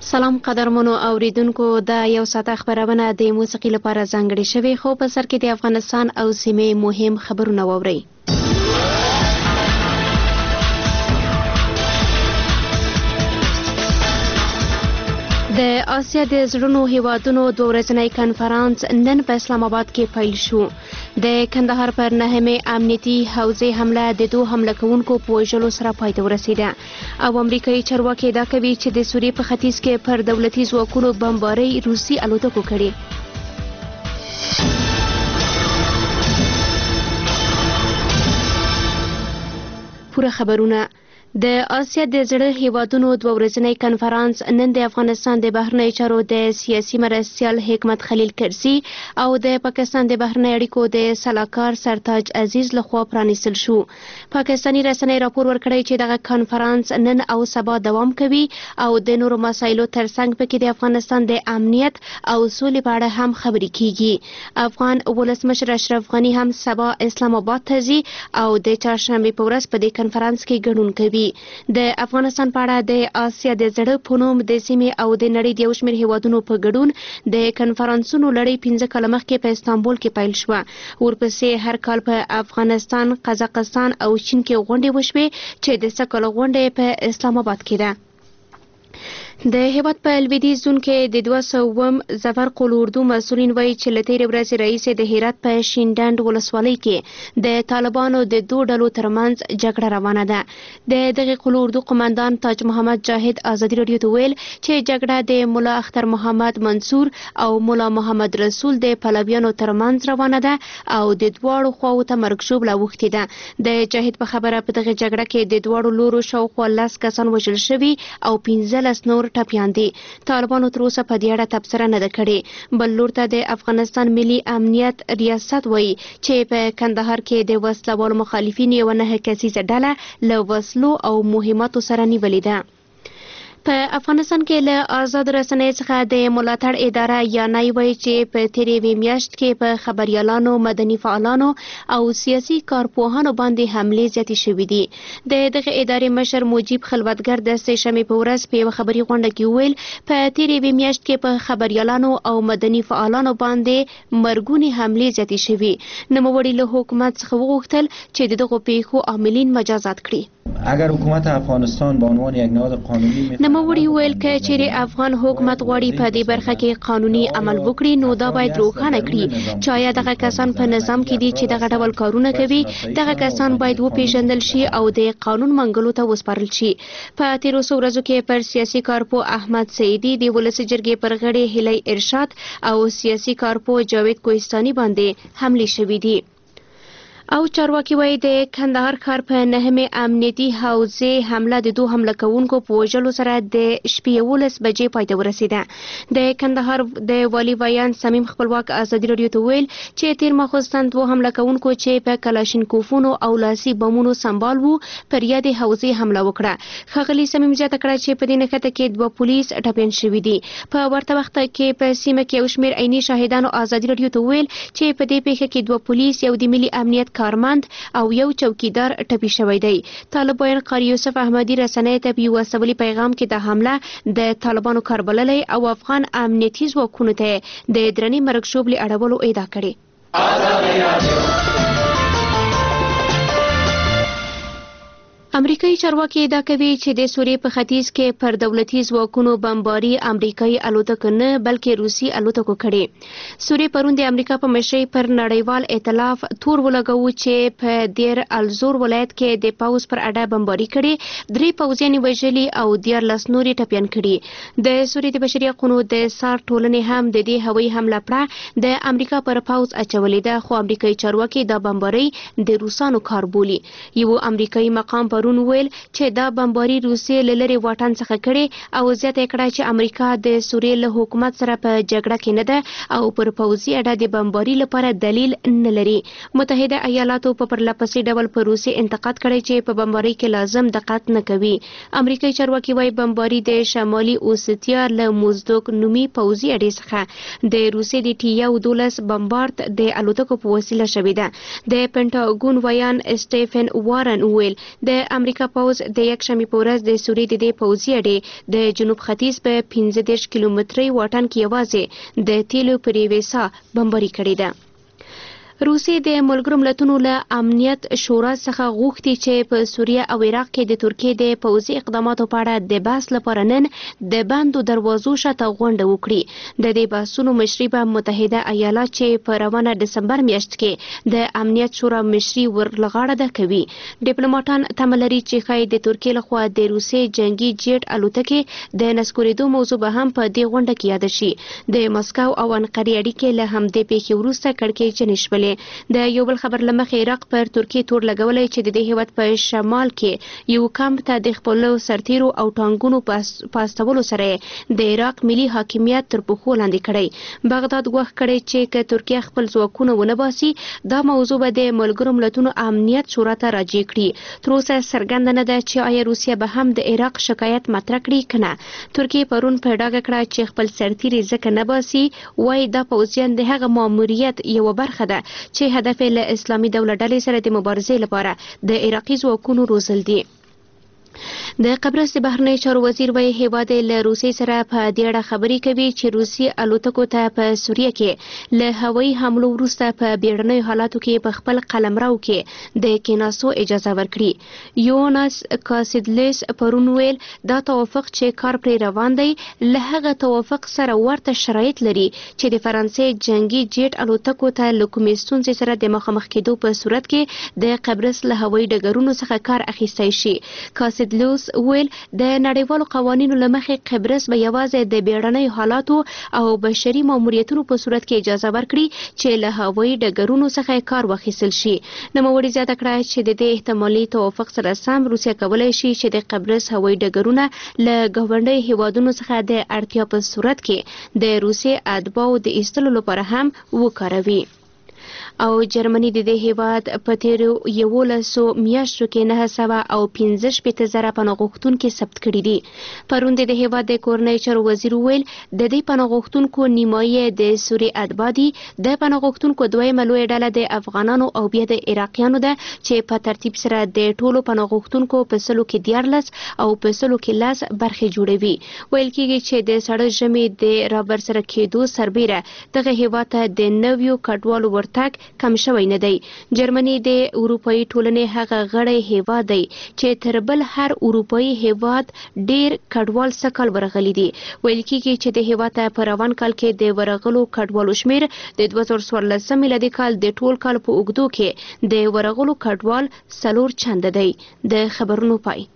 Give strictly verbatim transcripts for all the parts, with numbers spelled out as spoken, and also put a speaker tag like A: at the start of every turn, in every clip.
A: سلام قدرمنو اوریدونکو، د یو ساعت خبرونه د موسیقي لپاره ځانګړې شوې، خو په سر کې د افغانستان او سیمې مهم خبرونه واورئ. د آسیا د زړونو هیوادونو دوه ورځنی کنفرانس نن په اسلام آباد کې پیل شو. د کندهار پر نهمې امنیتي حوزې حمله د دوه حمله کوونکو په وژلو سره پای ته ورسیده او امریکایي چارواکي ادعا کوي چې د سوریې په ختیځ کې پر دولتي ځواکونو بمبارۍ روسي الوتکو کړې. پوره خبرونه. د آسیا د زړه هیوادونو دوه ورځنی کنفرانس نن د افغانستان د بهرنیو چارو د سیاسي مرستیال حکمت خلیل کرزي او د پاکستان د بهرنیو اړیکو د سلاکار سرتاج عزیز لخوا پرانیستل شو. پاکستاني رسنۍ راپور ورکړی چې دغه کنفرانس نن او سبا دوام کوي او د نورو مسایلو ترڅنګ پکې د افغانستان د امنیت او سولې په اړه هم خبرې کیږي. افغان ولسمشر اشرف غني هم سبا اسلام آباد ته ځي او د چهارشنبه په ورځ په دې کنفرانس کې ګډون کوي. د افغانستان په اړه د آسیا د زړه په نوم د سیمې او د نړۍ د یو شمېر هیوادونو په ګډون د کنفرانسونو لړۍ پنځه کاله مخکې په استانبول کې پیل شوه. ورپسې هر کال په افغانستان، قزاقستان او چین کې غونډې وشوې چې د سږ کال غونډه په اسلام آباد کې ده. د هیواد په لویدیځ زون کې د دوه سوم ظفر قول اردو مسؤلین وایي چې له تېرې ورځې راهیسې د هرات په شینډنډ ولسوالۍ کې د طالبانو د دوو ډلو ترمنځ جګړه روانه ده. د دغې قول اردو قماندان تاج محمد جاهد ازادي راډیو ته ویل چې جګړه د ملا اختر محمد منصور او ملا محمد رسول د پلویانو ترمنځ روانه ده او د دواړو خواو ته مرګ ژوبله اوښتې ده. د جاهد په خبره په دغې جګړه کې د دواړو لورو شاوخوا لس کسان وژل شوي او پنځلس نور ټپیان دي. طالبانو تر اوسه په دې اړه تبصره نه ده کړې. بل لور ته د افغانستان ملي امنیت ریاست وایي چې په کندهار کې د وسلوالو مخالفین یوه نهه کسیزه ډله له وسلو او مهماتو سره نیولې ده. په افغانستان کې له آزاد رسنۍ څخه د ملاتړ اداره یانای وایي چې په تېرې یوې میاشت کې په خبریالانو، مدني فعالانو او سیاسي کارپوهانو باندې حملې زیاتې شوې دي. د دغې ادارې مشر مجیب خلوتګر د سې شنبې په ورځ په یوه خبري غونډه کې وویل په تېرې یوې میاشت کې په خبریالانو او مدني فعالانو باندې مرګونې حملې زیاتې شوي. نوموړي له حکومت څخه وغوښتل چې د دغو پیښو عاملین مجازات کړي.
B: اگر حکومت افغانستان به عنوان یک نهاد قانوني
A: نوموړي وویل که چیرې افغان حکومت غواړي په دې برخه کې قانوني عمل وکړي نو دا باید روښانه کړي چې آیا دغه کسان په نظام کې دي چې دغه ډول کارونه کوي. دغه کسان باید وپېژندل شي او د قانون منګلو ته وسپارل شي. په تېرو څو ورځو کې پر سیاسي کارپو احمد سعیدي، د ولسي جرګې پر غړي هیلۍ ارشاد او سیاسي کارپو جاوید کوهستاني باندې حملې شوې دي. او چارواکي وایي د کندهار ښار په نهمې امنیتي حوزې حمله د دوه حمله کوونکو په وژلو سره د شپې یولس بجې پای ته ورسېده. د کندهار د والي ویان صمیم خپلواک ازادي راډیو ته ویل چې تېر ماخوستن دوه حمله کوونکو چې په کلاشینکوفونو او لاسي بمونو سمبال وو پر یادې حوزې حمله وکړه. ښاغلي صمیم زیاته کړه چې په دې نښته کې دوه پولیس ټپیان شوي دي. په ورته وخت کې په سیمه کې یو شمېر عیني شاهدانو ازادي راډیو ته ویل چې په دې پیښه کې دوه پولیس، یو د ملي امنیت کارمند او یو چوکیدار ټپي شوی دی. طالب ویان قاری یوسف احمدي رسنۍ ته په یوه سولي پیغام کې د حمله د طالبانو کار بللی او افغان امنیتي ځواکونو ته د درنې مرګ ژوبلې اړولو ادعا کړې. امریکایي چارواکي ادعا کوي چې د سوریې په ختیځ کې پر دولتي ځواکونو بمباري امریکایي الوتکو نه بلکې روسي الوتکو کړې. سوریې پرون د امریکا په مشرۍ پر نړیوال ائتلاف تور ولګوو چې په دیر الزور ولایت کې د پوځ پر اډه بمباري کړې، درې پوځیان وژلي او دیارلس نورې ټپیان کړي. د سوریې د بشري حقونو د سار ټولنې هم د دې هوایي حمله پړه د امریکا پر پوځ اچولې ده، خو امریکایي چارواکي دا بمباري د روسانو کار بولي. یو امریکایي مقام پرون ویل چې دا بمباري روسیې له لرې واټن څخه کړې او زیاته یې کړه چې امریکا د سوریې له حکومت سره په جګړه کې نه ده او پر پوځي اډه د بمباري لپاره دلیل نه لري. متحده ایالاتو په پرلهپسې ډول په روسیې انتقاد کړی چې په بمباري کې لازم دقت نه کوي. امریکایي چارواکي وایي بمباري د شمالي اوسیتیا له موزدوک نومي پوځي اډې څخه د روسیې د ټي یو دولس بمبارد د الوتکو په وسیله شوې ده. د پنټاګون ویان سټیفن وارن ویل د د امریکا پوځ د یک شنبې په ورځ د سوریې د دې پوځي اډې د جنوب ختیځ په پنځه دېرش کیلومتري واټن کې یوازې د تیلو پر یوې ساه بمباري کړې ده. روسیې د ملګرو ملتونو له امنیت شورا څخه غوښتي چې په سوریه او عراق کې د ترکیې د پوځي اقداماتو په اړه د بحث لپاره نن د بندو دروازو شاته غونډه وکړي. د دې بحثونو مشري به متحده ایالات چې په روانه دسمبر میاشت کې د امنیت شورا مشري ورلغاړه ده کوي. ډیپلوماټان تمه لري چې ښایي د ترکیې لخوا د روسیې جنگي جیټ الوتکې د نسکورېدو موضوع به هم په دې غونډه کې یاده شي. د مسکو او انقرې اړیکې له همدې پیښې وروسته کړکېچنې شولې. د یو بل خبر له مخې عراق پر ترکیې تور لګولی چې د دې هیواد په شمال کې یو کمپ ته د خپلو سرتیرو او ټانګونو په استولو سره د عراق ملي حاکمیت تر پښو لاندې کړی. بغداد ګواښ کړی چې که ترکیه خپل ځواکونه ونه باسي دا موضوع به د ملګرو ملتونو امنیت شورا ته راجع کړي. تر اوسه څرګنده نه ده چې آیا روسیه به هم د عراق شکایت مطرح کړي که نه. ترکیې پرون په ډاګه کړه چې خپل سرتیري ځکه نه باسي وایي دا پوځیان د هغه ماموریت یوه برخه ده چې هدف له اسلامي دولت ډلې سره د مبارزې لپاره د عراقي ځواکونو روزل دي. د قبرص د بهرنیو چارو وزیر وایي هیواد له روسیې سره په دې اړه خبرې کوي چې روسي الوتکو ته په سوریه کې له هوایي حملو وروسته په بیړنیو حالاتو کې په خپل قلمرو کې د کېناستو اجازه ورکړي. یوناس کاسیدلیس پرون ویل دا توافق چې کار پرې روان دی له هغه توافق سره ورته شرایط لري چې د فرانسې جنگي جیټ الوتکو ته له کومې ستونزې سره د مخامخ کېدو په صورت کې د قبرص له هوایي ډګرونو څخه کار اخیستی شي. کاسیدلیس ویل د نړیوالو قوانینو له مخې قبرص به یوازې د بیړنیو حالاتو او بشري ماموریتونو په صورت کې اجازه ورکړي چې له هوایي ډګرونو څخه کار واخیستل شي. نوموړي زیاته کړه چې د دې احتمالي توافق سره سم روسیه کولی شي چې د قبرص هوایي ډګرونه له ګاونډیو هیوادونو څخه د اړتیا په صورت کې د روسیې اتباعو د ایستلو لپاره هم وکاروي. او جرمني د دې هیواد په تیرو یولسو میاشتو کې نه سوه او پنځه شپېته زره پناه غوښتونکي ثبت کړي دي. پرون د دې هیواد د کورنیو چارو وزیر وویل د دې پناه غوښتونکو نیمایي د سوریې اتباع دي. د پناه غوښتونکو دویمه لویه ډله د افغانانو او بیا د عراقیانو ده چې په ترتیب سره د ټولو پناه غوښتونکو په سلو کې دیارلس او په سلو کې لس برخې جوړوي. ویل کېږي چې د سړه ژمي د رابرسره کېدو سربیره دغه هیواد ته د نویو کډوالو ورتګ کم شوی نه دی. جرمني د اروپایي ټولنې هغه غړی هیواد دی چې تر بل هر اروپایي هیواد ډیر کډوال سږ کال ورغلي دي. ویل کېږي چې د هیواد ته په روان کال کې د ورغلو کډوالو شمیر د دوه زره څوارلسم میلادي کال د ټول کال په اوږدو کې د ورغلو کډوال څلور چنده دی. د خبرونو پای.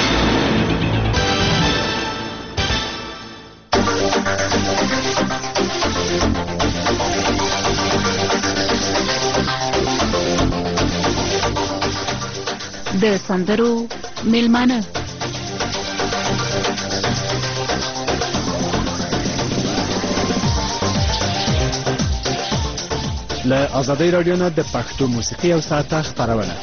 C: د سندرو میلمانه
D: له ازادۍ راډیو نه د پښتو موسیقي او ساعته خپرونه.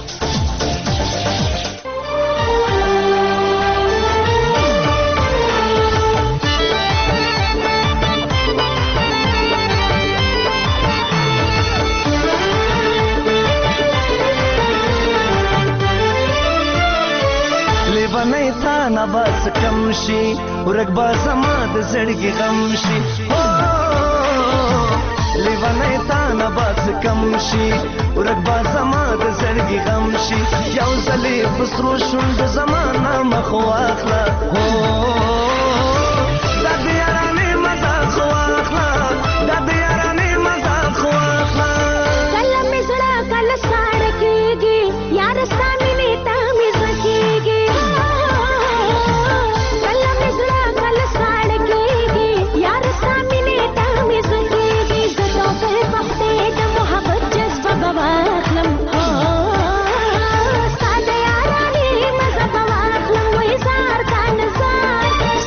E: لیونی تا نه بس کم شي ورک به زما د زړګي غم شي. لیونی تا نه بس کم شي ورک به زما د زړګي غم شي. یو ځلې په سرو شونډو زما نه مخ واخله دا د یارانې مذاق خو واخله دا د یارانې مذاق خو واخله.
F: کله مې زړه کله ساړه کېږي یار ستا مینې ته مې زړه کېږي. کله مې زړه کله ساړه کېږي یار ستا مینې ته مې زړه کېږي. زه توبې وختې د محبت جذبه به واخلم ستا د یارانې مزه به واخلم. وایي زار تا نه زار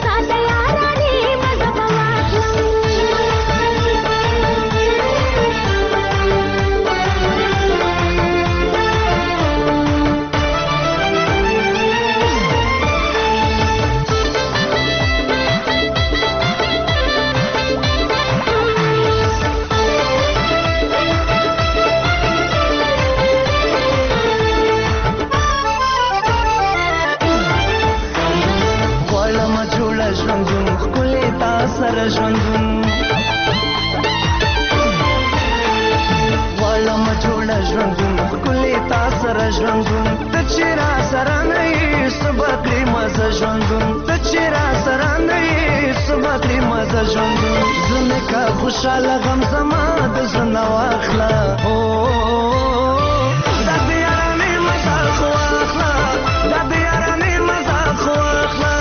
E: سره ژوندون غواړم جوړه ژوندون ښکلې تا سره ژوندون ته چې را سره نه یې څه به کړې مزه ژوندون ته چې را سره نه یې څه به کړې مزه ژوندون زه مې که خوشحاله غم زما د زړه نه واخله دا د یارانې مزه خو واخله دا د یارانې مزه خو واخله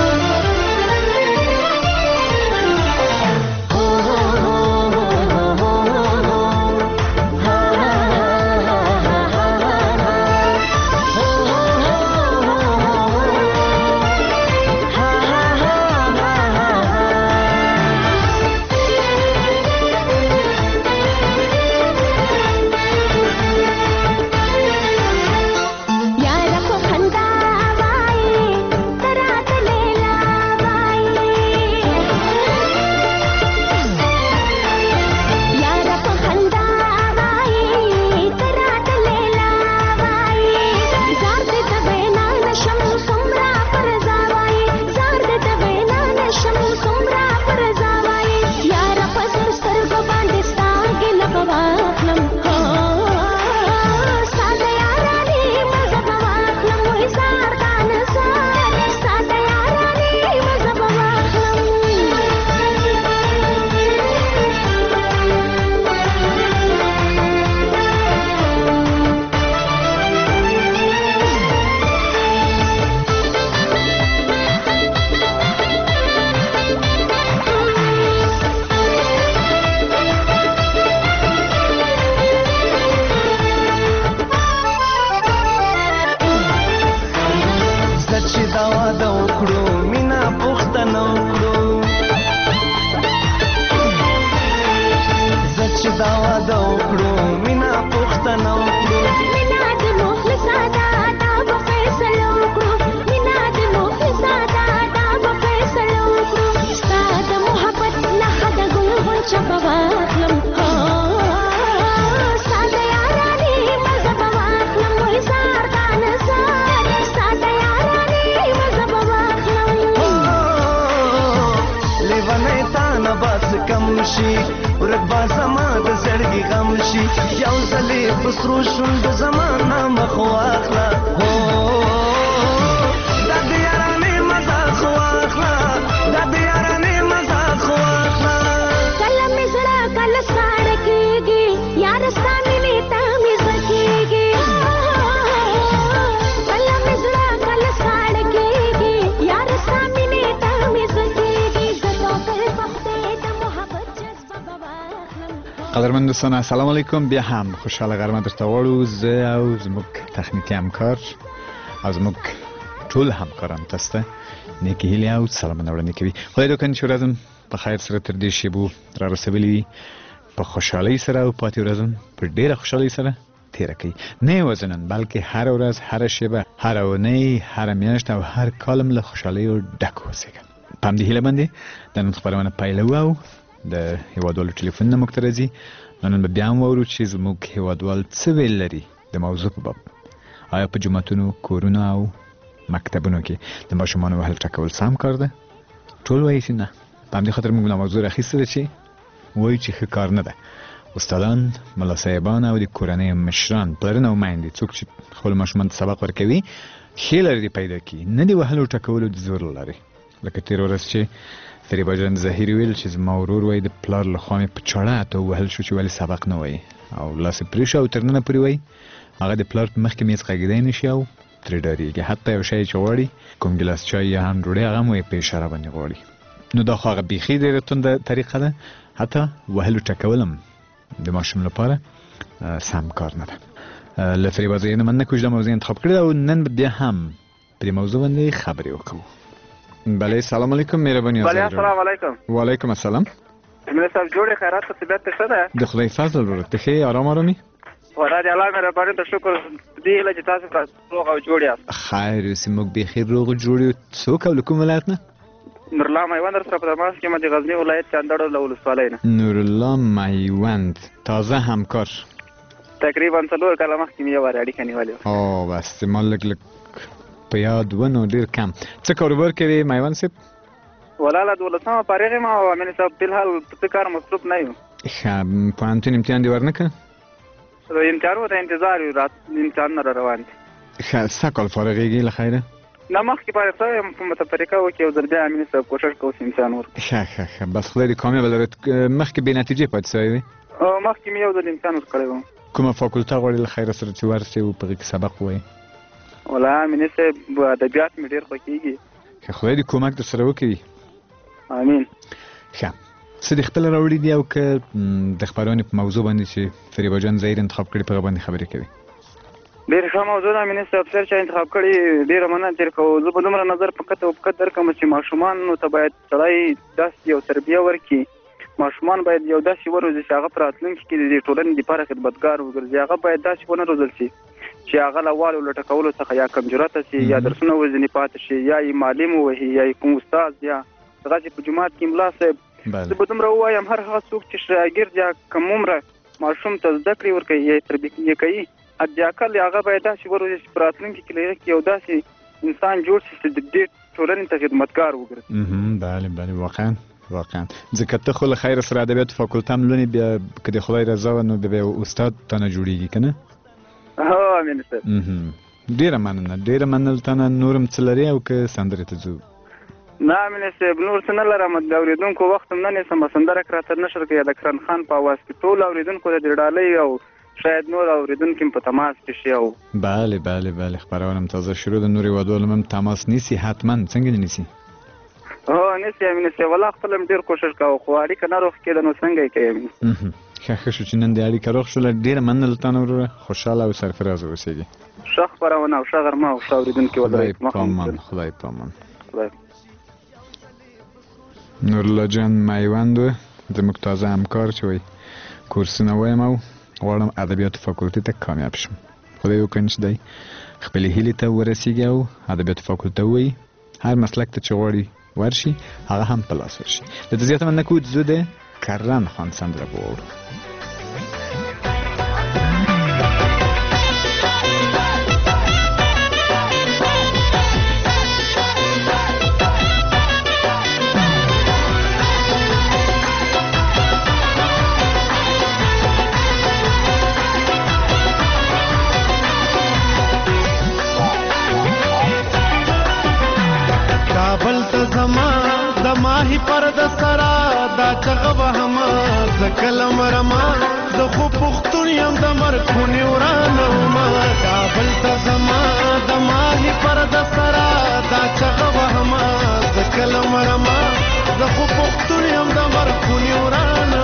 D: قدرمن دوستان السلام علیکم. بیا هم خوشحاله غرمه درته غواړو زه او زموږ تخنیکي همکار او زموږ ټول همکاران تاسو ته نیکې هیلې او سلامونه وړاندې کوي. خدای دې وکړي چې ورځ په خیر سره تر دې شیبو را رسولي وي، په خوشحالۍ سره او پاتې ورځ په ډېره خوشحالۍ سره تېره کړي. نه یوازې نن بلکې هره ورځ، هره شیبه، هره اونۍ، هره میاشت او هر کال له خوشحالیو ډک اوسېږه. په همدې هیله باندې د نن خپرونه پیلوو او د هیوادوالو ټلیفونونه موږ ته راځي. نن به بیا هم واورو چې زموږ هیوادوال څه ویل لري د موضوع په باب. آیا په جوماتونو، کورونو او مکتبونو کې د ماشومانو وهل ټکول سم کار ده؟ ټول وایي چې نه. په همدې خاطر موږ له موضوع راخیستې ده چې وایي چې ښه کار نه ده. استادان، ملا صاحبان او د کورنۍ مشران، پلرونه او میندې، څوک چې خپلو ماشومانو ته سبق ورکوي، ښې لارې دې پیدا کړي، نه د وهلو ټکولو د زور له لارې. لکه تېره ورځ چې فریبا جان ظاهري ویل چې زما ورور وایي د پلار له خوا مې په چاړه ته ووهل شو چې ولې سبق نه وایي او لاس یې پرې شو او تر ننه پورې وایي هغه د پلار په مخ کې میز غږېدی نه شي او ترې ډارېږي. حتی یو شی چې غواړي، کوم ګیلاس چای یا هم ډوډۍ، هغه هم وایي په اشاره باندې غواړي. نو دا خو هغه بیخي ډېره تنده طریقه ده. حتی وهلو ټکول هم د ماشوم لپاره سم کار نه ده. له فریبا ځایه نه مننه کوم چې دا موضوع انتخاب کړې ده او نن بیا هم په دې موضوع باندې خبرې وکړو. بله سلام علیکم. مهرباني
G: بله السلام علیکم.
D: وعلیکم السلام.
G: جمیله صاحب جوړې خیرات ته طبیعت ته ښه ده؟
D: د خدای فضل ورور ته ښې آرام آرامي.
G: خدا دې الله مهرباني ته شکر دې هیله چې تاسو روغ او جوړ یاست.
D: خیر اوسې موږ بېخي روغ جوړ یو. څوک او له کوم ولایت نه؟
G: نورالله میوند درسره په دماس کې ما د غزني ولایت چاندړو له ولسوالۍ نه.
D: نورالله میوند تازه همکار.
G: تقریبا څلور کاله مخکې مې یو وارې اړیکه نیولې وه.
D: او بس ما لږ لږ په یاد و نو ډېر کم. څه کاروبار کوې میوند صاحب؟
G: ولاله دولسمه فارغ یم او امین صاحب فلحال په څه کار مصروف نه یو.
D: ښه پوهنتون امتحان دې ورنکړه؟
G: امتحانونو ته انتظار یو، امتحانونه را روان دي.
D: ښه ستا کال فارغېږي له خیره؟
G: نه مخکې فارغ شوی یم، په متفرقه وکړي یو ځل بیا امین صاحب کوشش کوو چې امتحان ورکړو.
D: ښه ښه ښه بس خدای دې کامیابه لرې. مخکې بې نتیجې پاتې شوی وې؟
G: مخکې مې یو ځل امتحان ورکړی وم.
D: کومه فاکولته غواړې له خیره سره چې ورسې او په هغې کې سبق ووایې؟
G: والله امین صاحب ادبیات مې ډېر خوښېږي.
D: ښه خدای دې کومک در سره وکړي.
G: امین.
D: ښه څه دې خپله راوړي دي او که د خپرونې په موضوع باندې چې فریبا جان ظاهر انتخاب کړي په هغه باندې خبرې کوي؟
G: ډېره ښه موضوع ده امین صاحب، سر چا انتخاب کړي ډېره مننه تېر کوو. زه به دومره نظر په قطع وپقط درکړم چې ماشومانو ته باید سړی داسې یو تربیه ورکړي، ماشومان باید یو داسې وروزي چې هغه په راتلونکي کې د ټولنې دپاره خدمتګار وګرځي. هغه باید داسې ونه روزل شي چې هغه له والو لټکولو څخه یا کمجرته شي یا درسونه ورځنې پاتې شي یا یې معلم ووهي یا یې کوم استاد یا دغسې په جومات کې ملا صاحب. زه به دومره ووایم هر هغه څوک چې شاګرد یا کم عمره ماشوم ته زده کړې ورکوي یا یې تربیه کوي، حداقل هغه باید داسې وروزي چې په راتلونکي کې له هغه کې یو داسې انسان جوړ شي چې د دې ټولنې ته خدمتګار وګرځي.
D: بله بله واقعا واقعا. ځکه ته خو له خیره سره ادبیاتو فاکولته هم لولې، بیا که د خدای رضا وه نو بیا استاد ته نه جوړېږي که نه؟
G: هو امین صاحب.
D: ډېره مننه ډېره مننه ته نه. نور هم څه لرې او که سندرې ته ځو؟
G: نه امین صاحب نور څه نه لرم، د اورېدونکو وخت هم نه نیسم. سندره که راته نشر کړي د کرن خان په اواز کې ټولو اورېدونکو ته د ډالۍ او شاید نور اورېدونکي هم په تماس کې شي. او
D: بله بله بله خپرونه هم تازه شروع ده، نورې هېوادوالو هم تماس نیسي حتما. څنګه دې نیسي؟
G: هو نیسي امین صاحب، والله خپله هم ډېر کوشش کوو خو اړیکه نه روغ کېده نو څنګه یې کوي امین.
D: ښه ښه شو چې نن دې اړیکه روغ شوله. ډېره مننه له تا نه وروره، خوشحاله او سرفراز اوسېږي.
G: ښه خپرونه او ښه غرمه او ښه اورېدونکي ولرئ.
D: خدای پامان خدای پامان.
G: خدای
D: نورالله جان میوند و زموږ تازه همکار چې وایي کورسونه وایم او غواړم ادبیاتو فاکولتې ته کامیاب شم. خدای وکړي چې دی خپلې هیلې ته ورسېږي او ادبیاتو فاکولته ووایي هر مسلک ته چې غواړي ورشي هغه هم په لاس ورشي. دلته زیاته مننه کوو زه د کرن خان سندره به واورو.
E: ماهی پر د سرا دا چغه وهما زکلم رما د خو پختون یم د مرخونی ورانه ما کابل ته زما د ماهی پر د سرا دا چغه وهما زکلم رما د خو پختون یم د مرخونی ورانه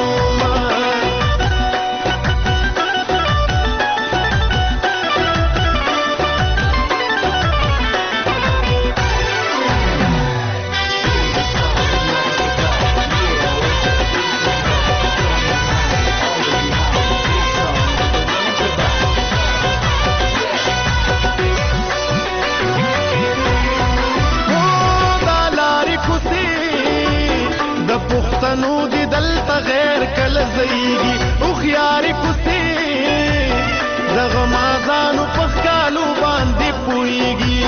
E: پښتنو دي دلته غیر کله زیږي او خياري کوسي دغه مازانو په ښکالو باندې پويږي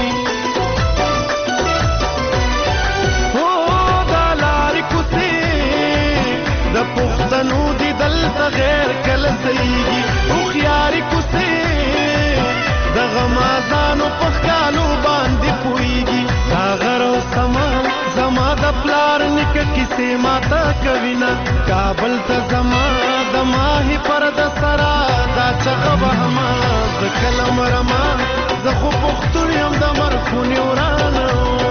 E: او دا لارې کوسي د پښتنو دي دلته غیر کله زیږي او خياري کوسي دغه مازانو په ښکالو باندې پويږي دا غرو سما زما د پلار نکه کیسې ماته کوینا کابل ته زما د ماهی پر د سرا دا چغه وهما د کلم رما زه خو پختون یم د مرخونی ورانه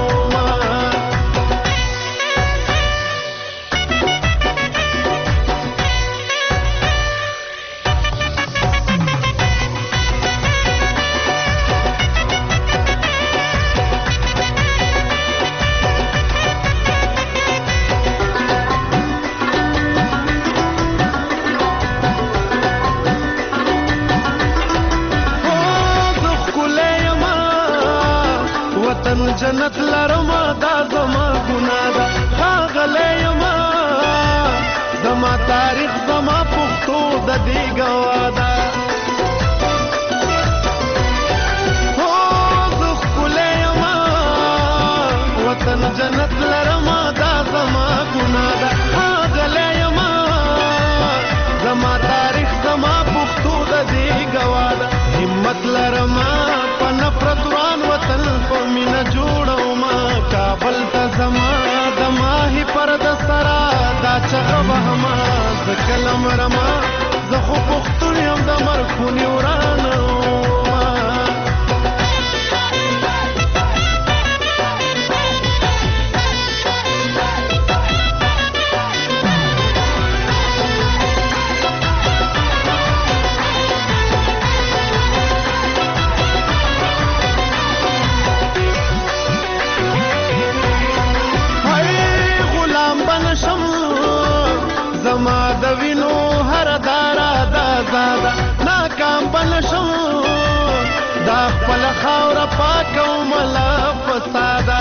E: جنت لرما دا زما ګنا دا غلې یما زما تاریخ زما پښتو د دې گوادا هو زخ کولې یما وطن جنت لرما وهما زه کله مرمه زه خو پښتون یم د مرګ خونې ورانه زما د وینو هر دارا دا زاده ناکام بنشم دا خپل خاوره پاکوم له فساده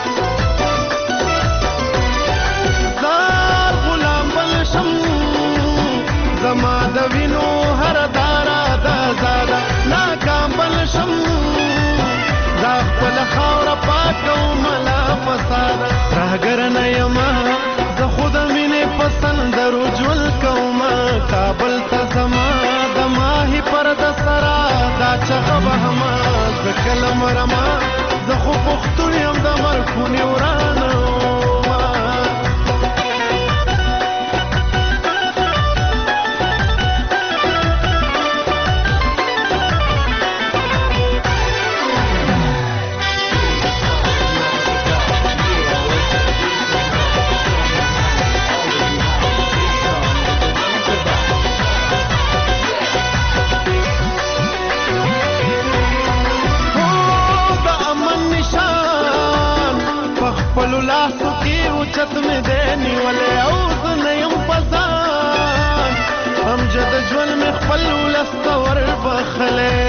E: زار غلام بنشم زما د وینو هر دارا دا زاده ناکام بنشم دا خپل خاوره پاکوم له فساده راګر نه یم زه خو د مینې په سندرو ژوند کومه کابل ته زما د ماهي پر د سره دا چغه وهمه زه کله مرمه زه خو پښتون یم د مرګ خونې ورانه خپلو لاسو کې اوچت مې دی نیولی او زه نه یم په ځان امجد ژوند مې خپل ولس ته وربخلی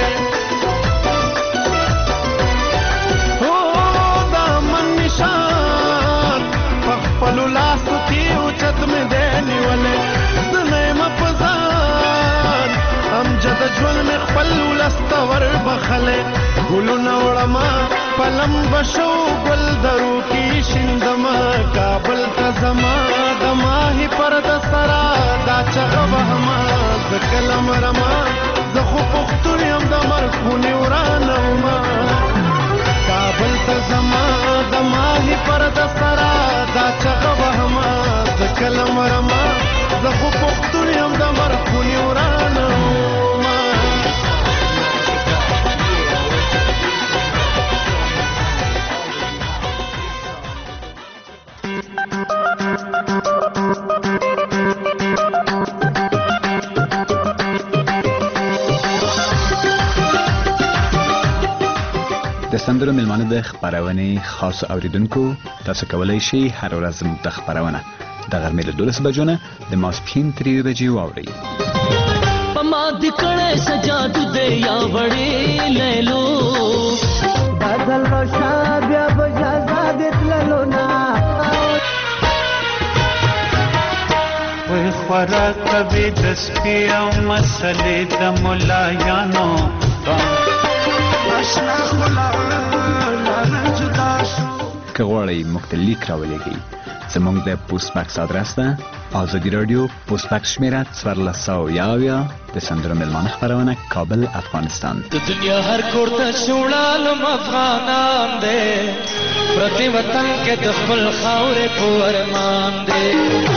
E: هو د امن نشان په خپلو لاسو کې اوچت مې دی نیولی زه نه یم په ځان امجد ژوند مې خپل ولس ته وربخلی ګلونه وړمه پلم بشو گل درو کی شندما کابل تا زما د ماهی پر د سرا دا چغه وهما زه کله مرمه زه خو پښتون یم د مرګ خونې ورانه ومه کابل تا زما د ماهی پر د سرا دا چغه وهما زه کله مرمه زه خو پښتون یم د مرګ خونې ورانه ومه
D: د سندرو میلمانه د خپرونې خاص اوریدونکو تاسو کولی شئ هر ورځ زموږ د خپرونه د غرمې له دولس بجو نه د ماسپښین تر یوې بجې واورئ
H: په ما د کړی سجادو دی یا وړې لیلو
E: بدل روشا بیا به ازاد تللو نه وای خوراک کوي د سپي او مسلې د ملایانو
D: که غواړئ موږ ته لیک راولېږئ زموږ د پوسټ باکس ادرس ده ازادي راډیو پوسټ باکس شمیره څوارلس سوه اویا اویا د سندرو میلمانه خپرونه کابل افغانستان
H: د دنیا هر کور ته شوړالم افغانان دی پرتی وطن کې د خپل خاورې په ارمان دی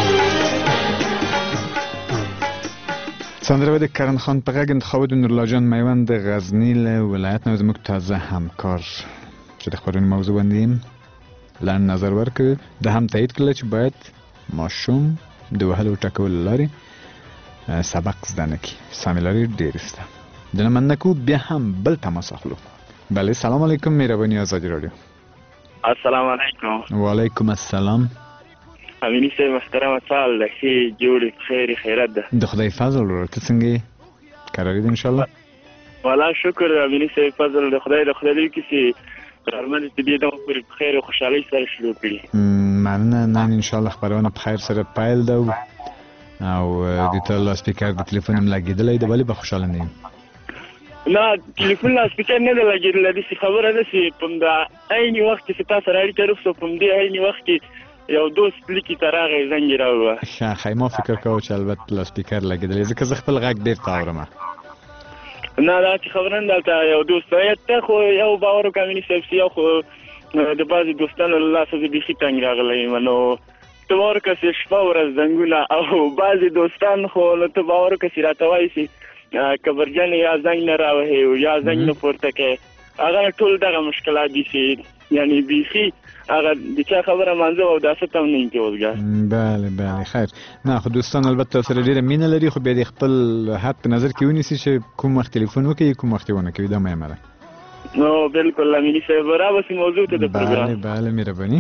D: سندره به د کرن خان په غږ انتخاب د نورالله جان میوند د غزني له ولایت نه زموږ تازه همکار چې د خپرونې موضوع باندې لنډ نظر ورکړ د هم تایید کړل چې باید ماشوم د وهلو ټکولو له لارې سبق زده نه کړي سمې لارې ډېرې شته د نه مننه کوو بیا هم بل تماس اخلو بله سلام علیکم مهرباني ازادي راډیو
G: السلام علیکم
D: وعلیکم السلام
G: امینی صاحب محترم سال ده ښې جوړې خیر خیرت ده
D: د خدای فضل ورور ته څنګه یې قراري ده انشاءالله
G: والا شکر امینی صاحب فضل د خدای د خدای لري کسي غرمه دې دې دغه پورې په خیر او خوشحالۍ سره شروع کړي
D: مننه نن انشاءالله خپرونه په خیر سره پیل ده او د ته لاسپیکر د تلیفون هم لګېدلی ده ولې به خوشحاله نه یم
G: نه ټلیفون لاسپیکر نه ده لګېدلی داسې خبره ده چې په همدا عین وخت کې چې تا سره اړیکه روغ په همدې عین وخت کې یو دوست لیکي ته راغی زنګ یې راووه
D: ښه ښه ما فکر کوه چې البته لاسپیکر لګېدلی ځکه زه خپل غږ بېرته اورم
G: نه داسې خبره نه دلته یو دوست ته خو یو باور وکړه امیني صاحب چې یو خو د بعضې دوستانو له لاسه زه بیخي تنګ راغلی یم نو ته باور وکړه شپه ورځ زنګونه او بعضې دوستان خو نو ته باور وکړه چې راته وایي چې کبرجن یا زنګ نه راوهې او یا زنګ نه پورته کوې هغه ټول دغه مشکلات دي چې یعنی بیخي هغه د چا خبره مانځه او داسې ته هم نه کې اوزګار
D: بله بله خیر نه خو دوستان البته سره ډېره مینه لري خو بیا د خپل حد په نظر کې ونیسي چې کوم وخت تلیفون وکړي کوم وخت یې ونه کوي دا مهمه ده
G: نو بالکل امیني صاحب رابسې موضوع ته د پروګرام
D: بله بله مهرباني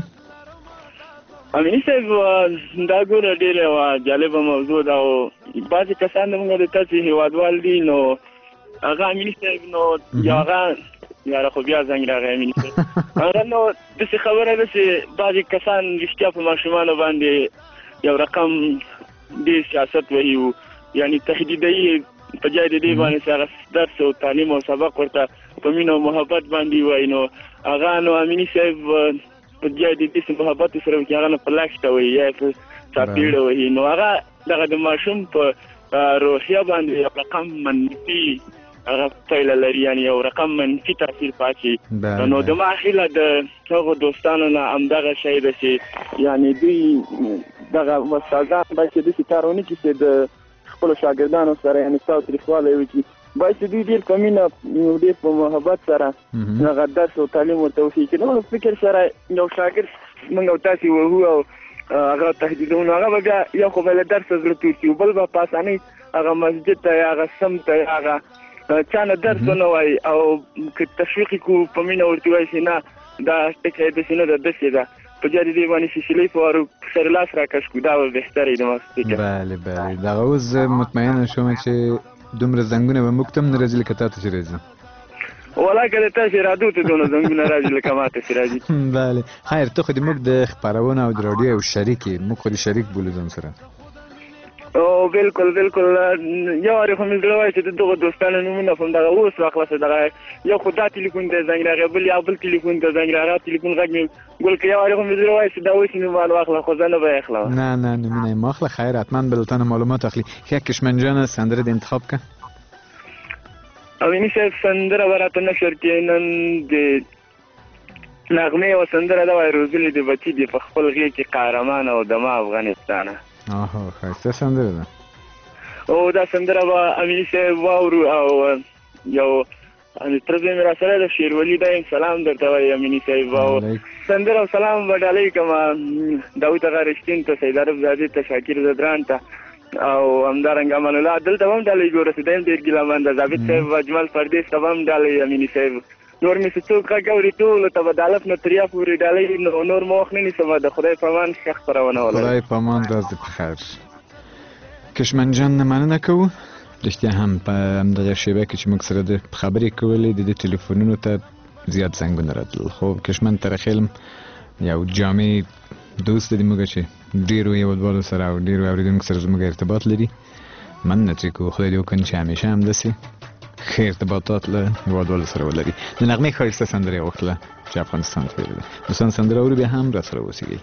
G: امیني صاحب دا ګوره ډېره یوه جالبه موضوع ده او بعضې کسان زموږ د تاسې هېوادوال دي نو هغه امیني صاحب نو یو هغه یاره خو بیا زنګ راغی امیني صاحب هغه نو داسې خبره ده چې بعضې کسان رښتیا په ماشومانو باندې یو رقم ډېر سیاست وهي و یعنې تهدیدوي په جای د دې باندې چې هغه درس او تعلیم او سبق ورته په مینه او محبت باندې وایي نو هغه نو امیني صاحب په جای د دې محبت سره چې هغه نه په لښته وایي یا په چاپېړه وایي نو هغه دغه د ماشوم په روحیه باندې یو رقم منفي هغه پایله لري یعنې یو رقم منفي تاثیر پاتې نو د ما هیله د هغو دوستانو نه همدغه شی ده چې یعنې دوی دغه استادان باید چې داسې کار ونه کړي چې د خپلو شاګردانو سره یعنې تاوتریخوالی وکړي باید چې دوی ډېر په مینه ډېر په محبت سره هغه درس او تعلیم ورته وښیي چې نو فکر سره یو شاګرد موږ او تاسې وهو او هغه تهدیدونو نو هغه به بیا یو خو به له درسه زړه تور کړي بل به په اسانۍ هغه مسجد ته یا هغه سم ته یا هغه چا نه درس ونه وایي او که تشویق یې کړو په مینه ورته وایي چې نه دا ټکی داسې نه ده داسې ده په جای د دې باندې چې سیلۍ په وارو سر لاس راکش کړو دا به بهتره وي د ما فکر
D: بله بله دغه اوس زه مطمئنه شوم چې دومره زنګونه به موږ ته هم نه راځي لکه تا ته چې راځي
G: والله که د تاسې رادیو ته دونه زنګونه راځي لکه ما ته چې راځي
D: بله خیر ته خو د موږ د خپرونه او د راډیو یو شریک یې موږ خو د شریک بولو ځان سره
G: او بالکل بالکل یو وارې خو مې زړه وایي چې د دغو دوستانو نومونه خو دغه اوس واخلصه دغه یو خو دا تلیفون ته زنګ راغی بل یا بل تلیفون ته زنګ راغی تلیفون غږ مې ګل که یو وارې خو مې زړه وایي چې دا اوس یې نومان واخله خو زه نه به یې اخلم
D: نه نه نومونه یې مه اخله خیر حتما به له تا نه معلومات اخلي ښه کشمن جانه سندره د انتخاب که
G: امیني صاحب سندره به راته نشر کړي نن د نغمې یوه سندره ده وایي روزلې د بچي دي په خپل غېږ کې قهرمان او دما افغانستانه
D: آها ښایسته سندره ده
G: او دا سندره به امیني صاحب واورو او یو تره زوی مې را سره ده شیرولي ده یم سلام درته وایي امیني صاحب او سندره او سلام به ډالۍ کړم داود اغا رښتین ته سیدعرب زادې ته شاکر زدران ته او همدارنګه امان الله دلته به هم ډالۍ ګوره چې دی هم ډېر ګیلهمن ده ثابت صاحب اجمل پردیس ته به هم ډالۍ امیني صاحب نور مې چې څوک غږ اوري ټولو ته به د الف نه تر یا پورې ډالۍ نو نور مو وخت نه نیسم د خدای په امان ښه خپرونه ولرئ
D: خدای په امان راز دې په خیر کشمن جان نه مننه کوو رښتیا هم په همدغه شیبه کې چې موږ سره د خبرې کولې د دې ټلیفونونو ته زیات زنګونه راتلل خو کشمن ترخیلم یو جامع دوست دی موږ چې ډېرو هېوادوالو سره او ډېرو اورېدونکو سره زموږ ارتباط لري مننه ترې کوو خدای دې وکړي چې همیشه همداسې ښه ارتباطات له هېوادوالو سره ولري د نغمې ښایسته سندره یې غوښتله چې افغانستان ته ویلې ده دوستان سندره اورو بیا هم را سره اوسېږئ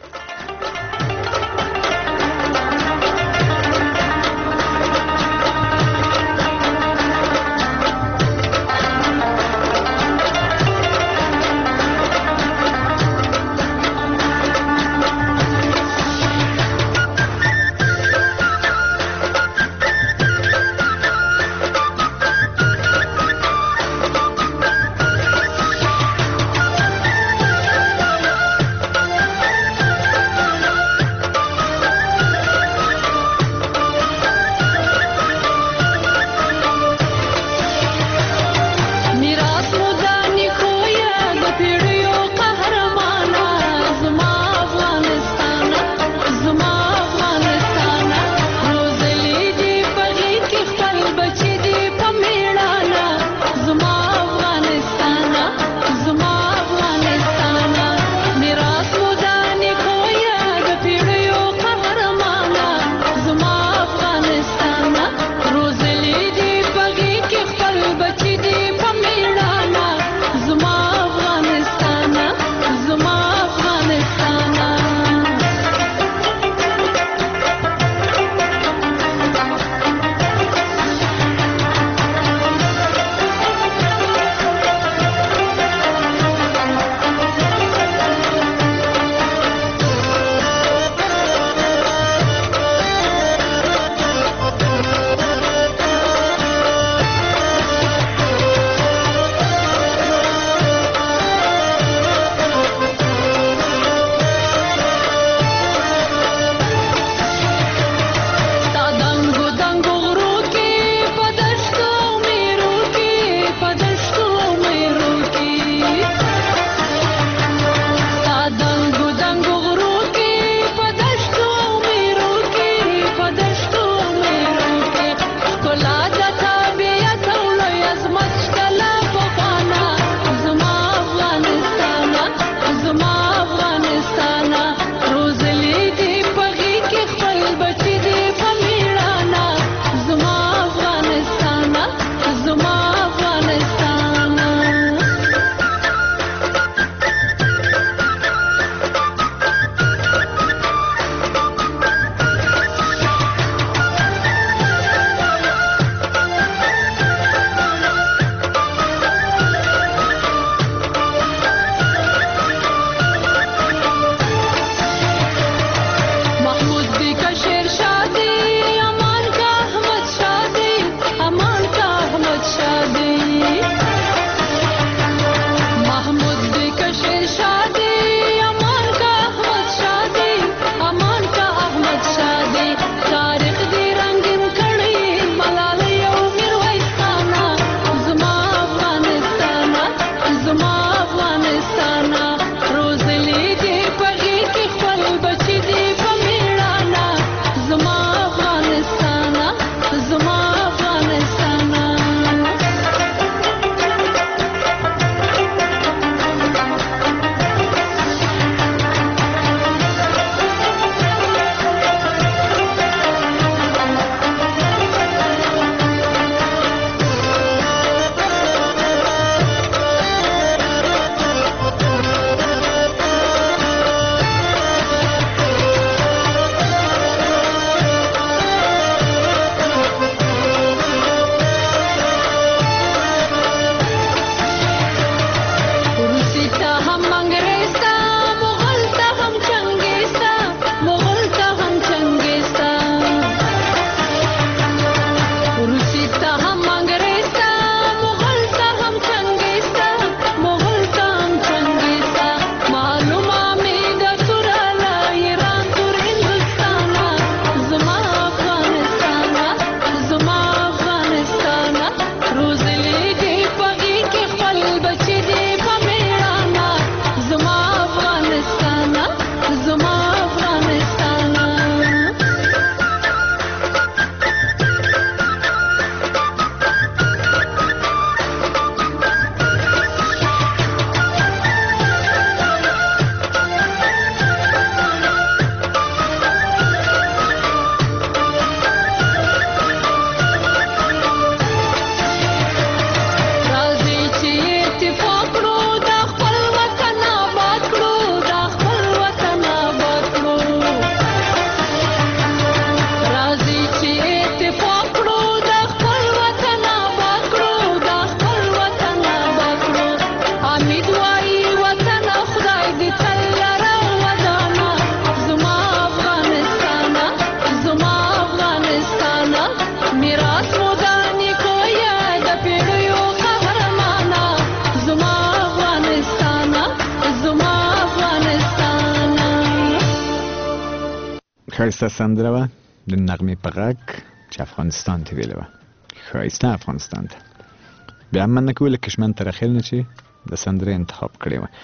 D: ښایسته سندره وه د نغمې په غږ چې افغانستان ته ویلې وه. ښایسته افغانستان ته. بیا هم من نه کوو له کشمن ترخیل نه چې د سندرې انتخاب کړې وه.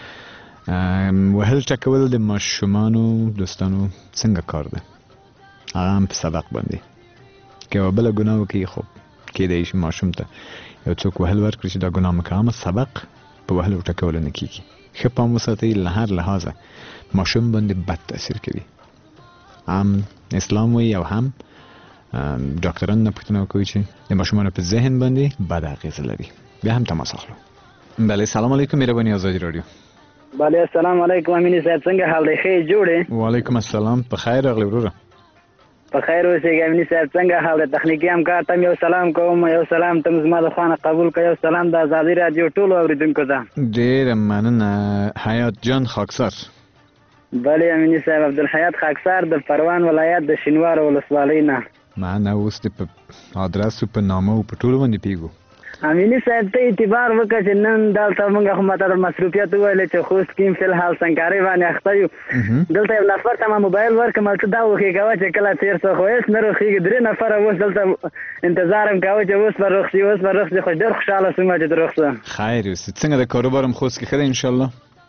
D: وهل ټکول د ماشومانو دوستانو څنګه کار ده؟ هغه هم په سبق باندې که یوه بله ګناه وکړي خو کیدای شي ماشوم ته یو څوک وهل ورکړي چې دا ګناه مه کوه، اما سبق په وهلو ټکولو نه کېږي. ښه پام وساتئ له هر لحاظه ماشوم باندې بد تاثیر کوي. هم اسلام وایي او هم ډاکټران نه پوښتنه وکوي چې د ماشومانو په ذهن باندې بد اغېزه لري. بیا هم تماس اخلو. بله سلام علیکم مهرباني آزادي راډیو.
I: بله السلام علیکم امیني صاحب څنګه حال دی؟ ښه جوړې؟
D: وعلیکم السلام. په خیر راغلی وروره.
I: په خیر اوسېږه امیني صاحب څنګه حال دی؟ تخنیکي همکار ته یو سلام کوم، یو سلام ته زما د خوا نه قبول کړه، یو سلام د ازادي راډیو ټولو اورېدونکو ته.
D: ډېره مننه حیات جان خاکسار.
I: بله امیني صاحب عبدالحیات خاکسار د پروان ولایت د شینوار ولسوالۍ نه.
D: معنا اوس د په ادرس په نامه او په ټولو باندې پیږو.
I: امیني صاحب ته اعتبار وکړه چې نن دلته موږ خو ماته د مصروفیت وویلې چې خوست کې فی الحال سنګکارۍ باندې اخته یو. دلته یو نفر ته ما موبایل ورکړم هلته دا وښې کوه چې کله تېر څه خو هېڅ نه روښېږي. درې نفره اوس دلته انتظار هم کوه چې اوس به روغ شي اوس به روغ شي، خو ډېر خوشحاله شوم چې روغ شه.
D: خیر اوسې. څنګه د کاروبار هم خوست کې ښه دی انشاءالله؟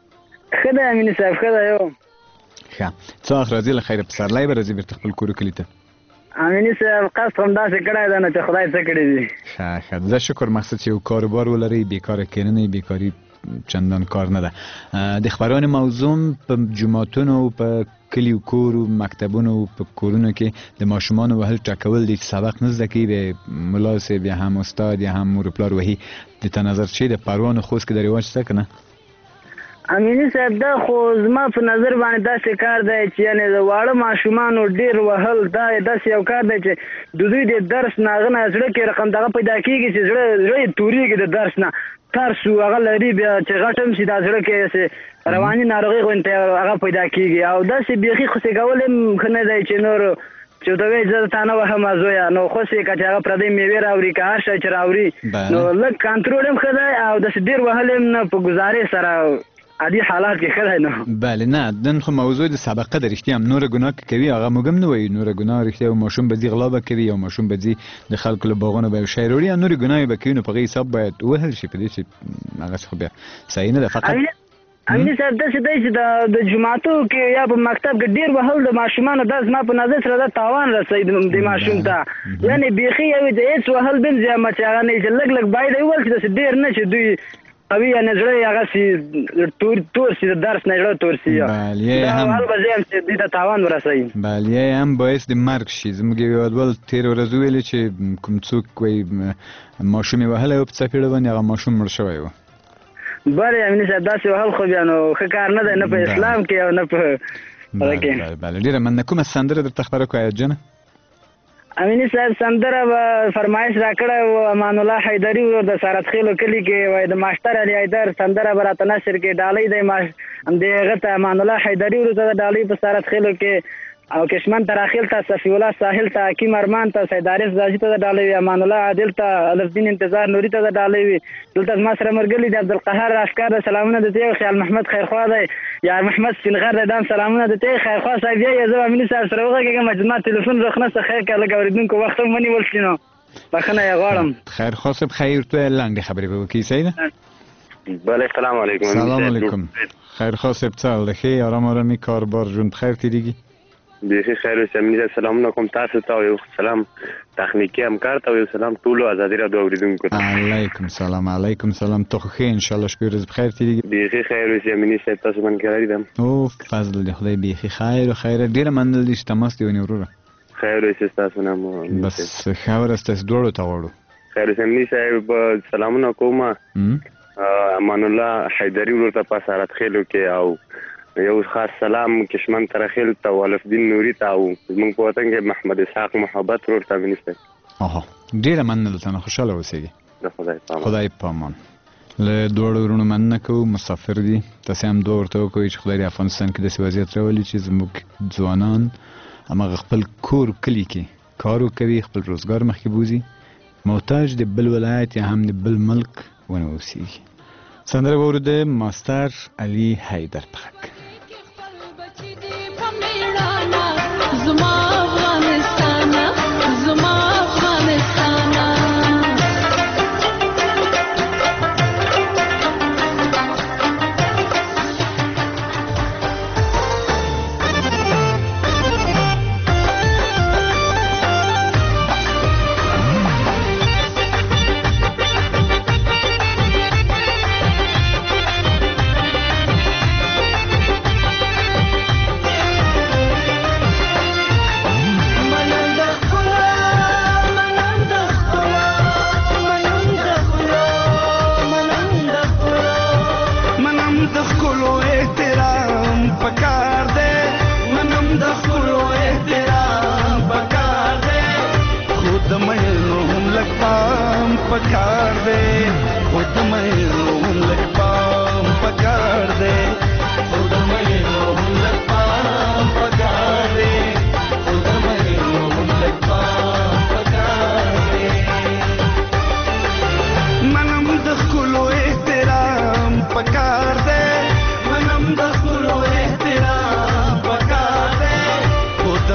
I: ښه دی امیني صاحب ښه دی. یو
D: ښه څه وخت راځي له خیره پسرلی به راځي بېرته خپل کور کلي ته؟
I: امیني صاحب قصد همداسې کړی ده نو چې خدای څه کړي دي.
D: ښه ښه زه شکر مقصد چې یو کاروبار ولرئ بیکاره کېنئ بیکاري چندان کار نه ده. د خبرانې موضوع په جوماتونو او په کلیو کورو مکتبونو او په کورونو کې د ماشومانو وهل ټکول دي چې سبق نه زده کوي به ملا صاحب یا هم استاد یا هم مور پلار وهي د ته نظر چې د پروان و خوست کې د رواج شته که نه؟
I: امیني صاحب دا خو زما په نظر باندې داسې کار دی چې یعنې د واړه ماشومانو ډېر وهل دا داسې یو کار دی چې د دوی د درس نه هغه نه زړه کې رقم دغه پیدا کېږي چې زړه زړه یې تورېږي د درس نه، ترس هغه لري بیا چې غټ هم شي دا زړه کې رواني ناروغي غوندې هغه پیدا کېږي. او داسې بیخي خوسې کول هم ښه نه دی چې نور چې ورته وایي زه تا نه وهم زویه نو خوسې که چې هغه پردۍ میوې راوړي که هر شی چې راوړي نو لږ کنټرول هم ښه دی او داسې ډېر وهل هم نه په ګزارې سره عادي حالات کې ښه دی. نو
D: بله نه نن خو موضوع د سابقه د رښتیا هم نوره ګناه که کوي هغه موږ هم نه وایو نوره ګناه رښتیا یو ماشوم به ځي غلا به کوي یو ماشوم به ځي د خلکو له باغونو به یو شی راوړي او نورې ګناهې به کوي نو په هغې حساب باید ووهل شي په دې چې هغسې خو بیا صحیح نه ده. فقط
I: امیني صاحب داسې دی چې د جوماتو کې یا په مکتب کې ډېر وهل د ماشومانو دا زما په نظر سره دا تاوان رسوي د ماشوم ته. یعنې بیخي یو د هېڅ وهل بم زیامه چې هغه نه چې لږ لږ باید یې وویل چې داسې ډېر نه چې دوی قوي یعنې زړه یې هغسې تور شي د درس نه زړه تور شي دا وهل به زه یم چې دوی ته تاوان ورسوي.
D: بله یې هم باعث د مرګ شي. زموږ یو هېوادوال تېره ورځ وویلې چې کوم څوک وایي ماشوم یې وهلی و په څپېړه باندې هغه ماشوم مړ شوی و.
I: بله امیني صاحب داسې وهل خو بیا نو ښه کار نه دی نه په اسلام کې او نه په هغه کې.
D: بله ډېره مننه. کومه سندره درته خبره کړو حیات جانه؟
I: امیني صاحب سندره به فرمایش را کړی و امان الله حیدري ور د سارت خیلو کلي کې وایي د ماشټر علي حیدر سندره به راته نشر کې ډالۍ دی د هغه ته امان الله حیدري ور ته ډالۍ په سارت خیلو کې او کشمن تراخیل ته صفی الله ساحل ته حکیم ارمان ته سید عارف زاجي ته ډالۍ وي امان الله عادل ته الف دین انتظار نوري ته ډالۍ وي. دلته زما سره مرګلي د عبدالقهار اشکار سلامونه د ته خیال محمد خیرخوا دی یا محمد سپینغر دی دام سلامونه د ته خیرخوا صاحب یا زه امیني صاحب سره وغږېږم چې ما تلیفون روښنه څه خیر کړه لږ اورېدونکو وخت هم ونیول شي نو بخښنه یې غواړم.
D: خیرخوا صاحب خیر تو لنډې خبرې به وکړي صحیح ده؟
J: بله سلام علیکم.
D: سلام علیکم. خیرخوا صاحب څه حال دی؟ ښې ارام ارامي کاروبار ژوند په خیر تېرېږي؟
J: بیخي خیر اوسې امیني صاحب سلامونه کوم تاسو ته او یو سلام تخنیکي همکار ته او یو سلام ټولو ازادي راډیو اورېدونکو ته.
D: علیکم سلام علیکم سلام. ته خو ښې انشاءالله شپې ورځې په خیر تېرېږي؟
J: بیخي خیر اوسې امیني صاحب تاسو باندې کراري ده
D: او فضل دی خدای بیخي خیر و خیره. ډېره مننه دي چې تماس دې ونیو وروره.
J: خیر اوسې ستاسو نه
D: بس ښه ورځ ستاسو دواړو ته غواړو.
J: خیر اوسې امیني صاحب سلامونه کوم امان الله حیدري ورور ته په سارت خیلو کې او یو خاص سلام کشمن ترخیل ته والف دین نوري ته او زموږ په وطن کې محمد اسحاق محبت ورور ته منیسته.
D: اها ډېره مننه دلته نه خوشحاله اوسېږي.
J: د خدای په امان.
D: خدای په امان. له دواړو ورونو مننه کوو مسافر دي تاسې هم دعا ورته وکوئ چې خدای د افغانستان کې داسې وضعیت راولي چې زموږ ځوانان هماغه خپل کور کلي کې کار وکوي خپل روزګار مخکې بوځي محتاج د بل ولایت یا هم د بل ملک ونه اوسېږي. سندره به اورو د ماستر علي حیدر په غږ.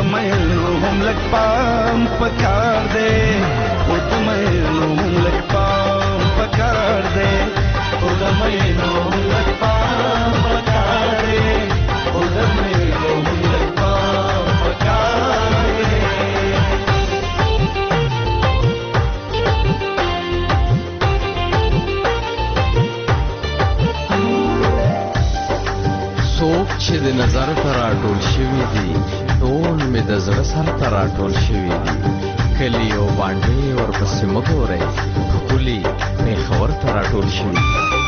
E: مېلو هم لږ پام پکار دی خو د مېلو هم لږ پام پکار دی خو د مېلو هم لږ پام پکار دی خو د مېلو هم لږ پام پکار دی
K: څوک چې د نظر ته راټول شوي دي ټول مې د زړه سر ته راټول شوي دي کلي او بانډې ورپسې مه ګورئ ښکلي پېښور ته راټول شوي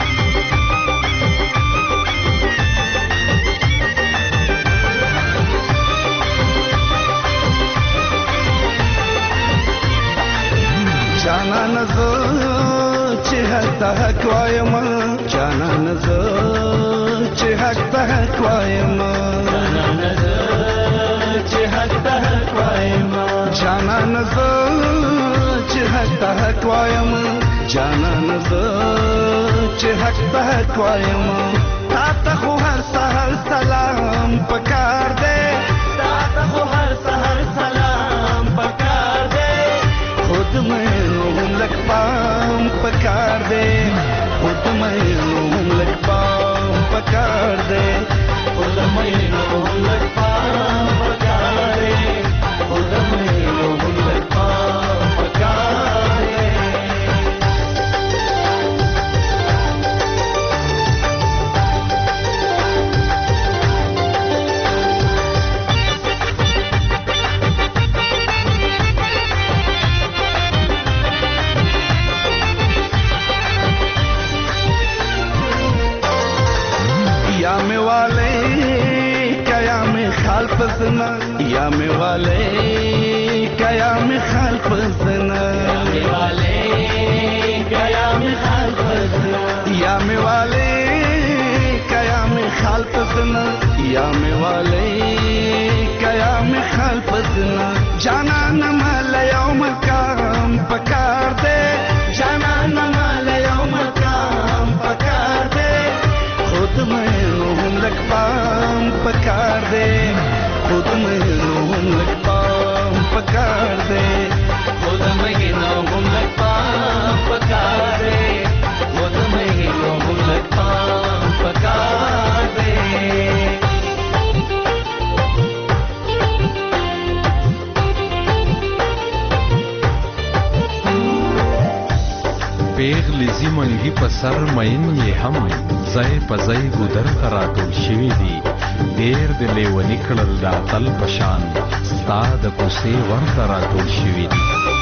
E: جانانه زه چې هلته حق وایم جانانه زه چې حق ته حق وایم جانانه زه چې حق ته حق وایم جانانه زه چې حق ته حق وایم جانانه زه چې حق ته حق وایم تا ته خو هر سهار سلام پکار دی تا ته خو هر سهار سلام پکار دی خود مېلو هم لږ پام پکار دی خود مېلو هم لږ پام پکار دی خود مېلو هم لږ پام پکار دی خود مېلو هم لږ پام پکار دی या में वाले क्या में खाल पसना या में वाले क्या में खाल पसना या में वाले क्या में खाल पसना या में वाले क्या में खाल पसना या में वाले क्या में खाल पसना जाना न मलयो मकाम पकार दे जाना न मलयो मकाम पकार दे खुद मېلو هم لږ پام پکار دی خود مېلو هم لږ پام پکار دی خود مېلو هم لږ پام پکار دی خود مېلو هم لږ پام پکار دی
K: پیغلې زیمنګي په سر مین یې هم ځای په ځای ګودر ته راټول شوي دي ډېر د لیوني کړل د اتل په شان ستا د کوڅې ور ته راټول شوي دي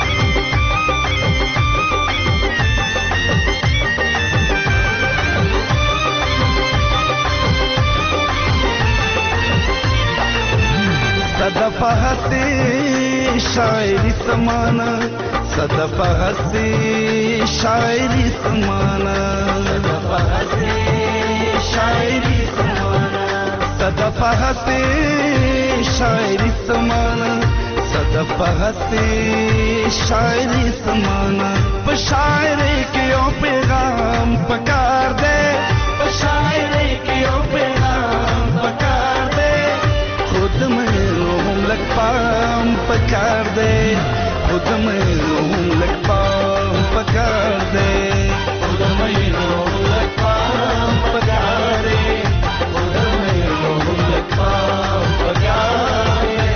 E: صدا په هسې شاعري سمانا صدا په هسې شاعري سمانا صدا په هسې شاعري سمانا صدا په هسې شاعري سمانا صدا په هسې شاعري سمانا په شاعري کې یو پیغام پکار دی په شاعري کې یو پیغام پکار دی خود مېلو هم لږ پام پکار دی خود مېلو هم لږ پام پکار دی خود مېلو هم لږ پام پکار دی خود مېلو هم لږ پام پکار دی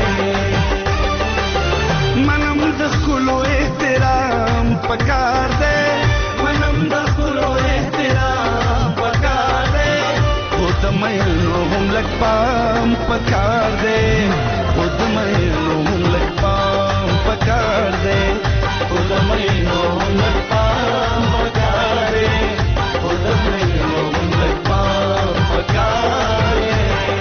E: منم د ښکلو احترام پکار دی منم د ښکلو احترام پکار دی خود مېلو هم لږ پام پکار دی خود مېلو هم لږ پام پکار دی خود مېلو هم لږ پام پکار دی خود مېلو هم لږ پام پکار دی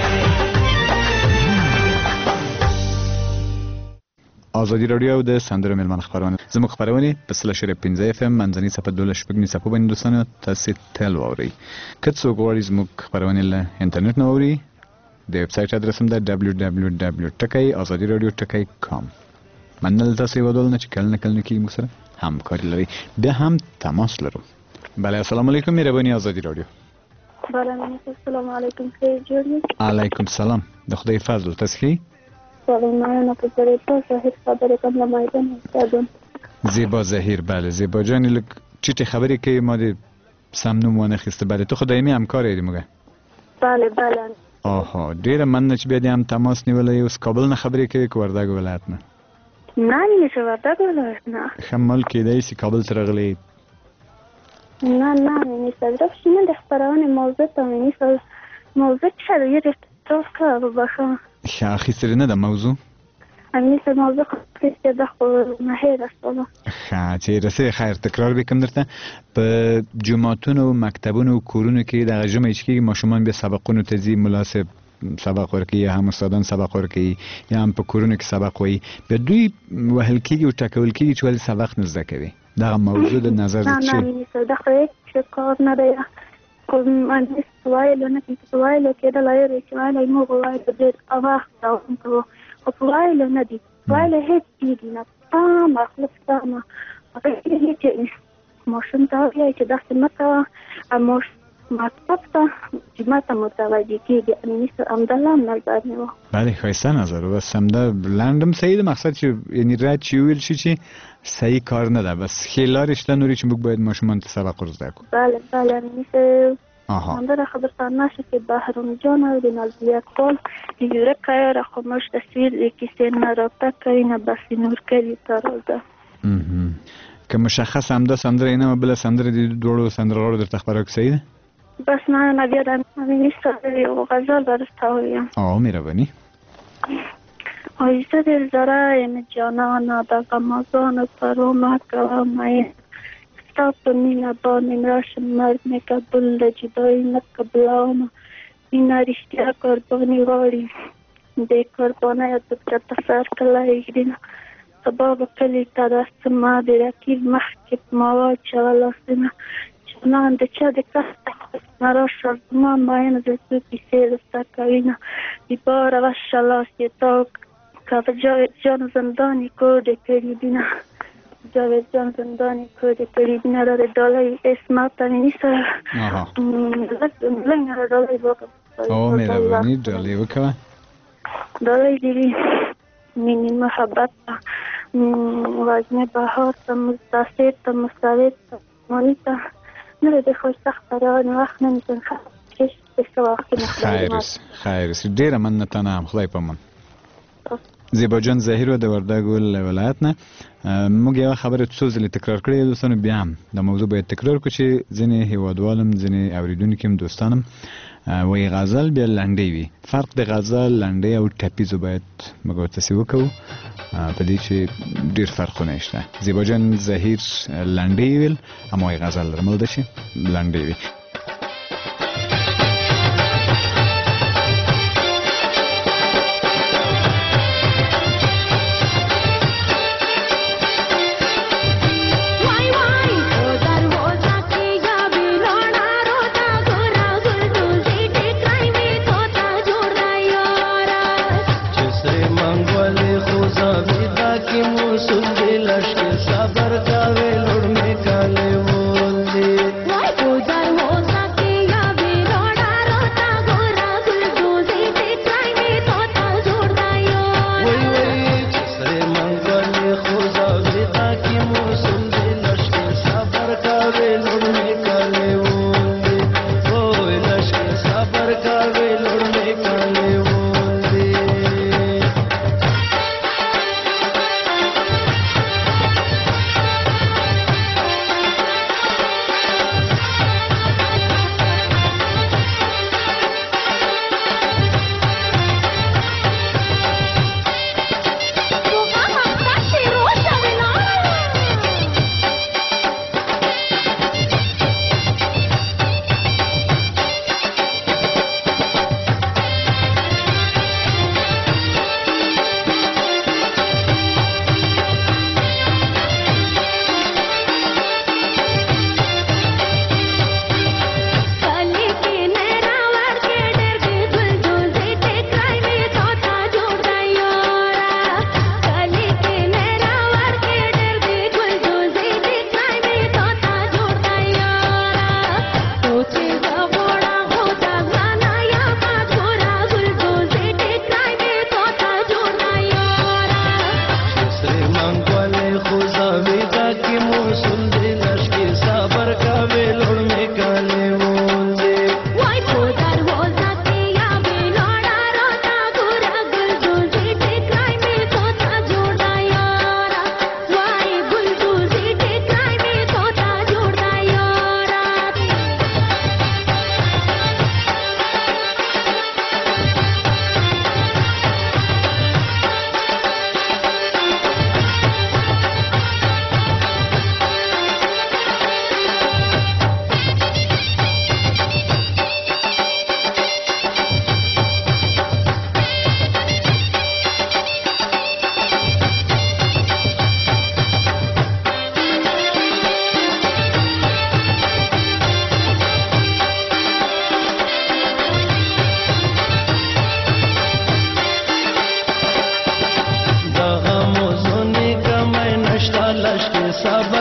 D: ازادي رادیو د سندرو مېلمانه خپرونه زموږ خپرونې په سل شرف پنځه اف ام منځنۍ صفحه دولس شپږمې صفحو باندې دوستانو تاسې تل واورئ که څوک غواړي زموږ خپرونې له انټرنیټ نه واوري د ویب سایټ ادرس هم ده ډبلیو ډبلیو ډبلیو ټکی ازادي رادیو ټکی کام مننه تاسو یو ډول نه چې کله نه کله نه کېږي موږ سره همکاري لري بیا هم تماس لرو بله السلام علیکم مهرباني ازادي رادیو
L: بله السلام علیکم خیر جوړ
D: علیکم سلام د خدای فضل تاسو ښه
L: سالمانه په طریقه ظاهر خبرې کوم له میدان استادم
D: زیبا ظهیر. بله زیبا جان لک چیټي خبرې کوي ما دې سم نوم ونه خسته. بله تو خدایمي همکار یې موږ.
L: بله بله.
D: آها ډیره مننه چې بیا دې هم تماس نیولې. اوس کابل نه خبرې کوي که وردګ ولایت نه؟
L: نه مینې چې وردګ ولایت نه.
D: ښه مل کېدای شي کابل ته راغلی.
L: نه نه مینې صاحب شنه د خپرونې موضوع ته مینې صاحب موضوع څه ده یې ټول کار وبخښه.
D: ښه اخیستلې نه ده موضوع؟
L: مینې صاحب موضوع خو د خو نه هېره شوله.
D: ښه چې رسې خیر تکرار وکړم درته. په جوماتونو مکتبونو کورونو کې دغه ژمی چې کېږي ماشومان بیا سبقونو ته ځي مناسب سبق ورکوي یا هم استادان سبق ورکوي یا هم په کورونو کې سبق وایي بیا دوی وهل کېږي او ټکول کېږي چې ولې سبق نه زده کوي. دغه موضوع د نظر
L: نه نه مینې صاحب دا خو هېڅ کار نه دی. مهندس وایلو نه کېږي وایلو کېدلی یې چې وایلو موږ وایلو ډېر وخت دوام کوو خو په وایلو نه دي. وایلو هېڅ کېږي نه پام اخلص پامه هغه کېږي چې ماشوم ته وایي چې داسې مه کوه ماشوم مکتب ته چې ما ته متوجه کېږي. امیني صاحب همدلته هم نظر مې و.
D: بله ښایسته نظر و. بس همدا لنډم صحیح ده مقصد چې یعنې رد چې وویل شي چې صحیح کار نه ده بس ښې لارې شته نورې چې موږ باید ماشومان ته سبق ور زده کړو.
L: بله بله امیني صاحب همداره خبرتان نشه که بهرام جان و نازلی اقبال یوره که خاموش تصویر کسی نه رابطه کری نه بسی نور کری تارازه
D: که مشخص همدا سندره اینه و بله سندره دی دوړو سندرغاړو درته خبره که صحیح ده؟
L: بس نه نه بیا د امیني صاحب یو غزل درسته وایم.
D: آه مهرباني.
L: آیزه دل زرایم جانانا د غمازان پرومه کومه ستا په مینه باندې راشم مرګ مې قبول د جدایي نه قبلومه مینه رښتیا قرباني غواړي دې قربانۍ ته چاته سر کلی ږدي نه سبا به کلي ته راسم ما د رقیب مخکې په ما واچوه لاسونه جانان د چا د کسته نه راشه زما ماینه د څو کیسې درته کوي نه بیباره وشه لاس یې تا که جاوید جان زنداني کوډې کړي دي نه جاوید جان زندانی کوډې کړي دي نه د ډالۍ اسمت امیني صاحب لږ ډالۍ وکړه.
D: او مهرباني ډالۍ وکړه.
L: ډالۍ دې وي مینې محبت ته وزمې بهار ته مستعصر ته مستعد ته ماني ته نه د ښایسته خپرونې وخت نه میتون ښه ښه وخت نه
D: خیر خیر ډېره مننه تا نه هم خدای پامان. زیبا جان ظاهر و د وردګ ولایت نه موږ یوه خبره څو ځلې تکرار کړې دوستانو بیا هم د موضوع باید تکرار کړو چې ځینې هیوادوالم ځینې اورېدونکي هم دوستانم وایي غزل بیا لنډۍ وي. فرق د غزل لنډۍ او ټپیزو باید موږ ورته وکړو په دې چې ډېر فرقونه شته. زیبا جان ظاهر لنډۍ ویل اما وایي غزل رمل ده چې لنډۍ وي.
E: صبر کا ویلوڑ میں کالے بول دے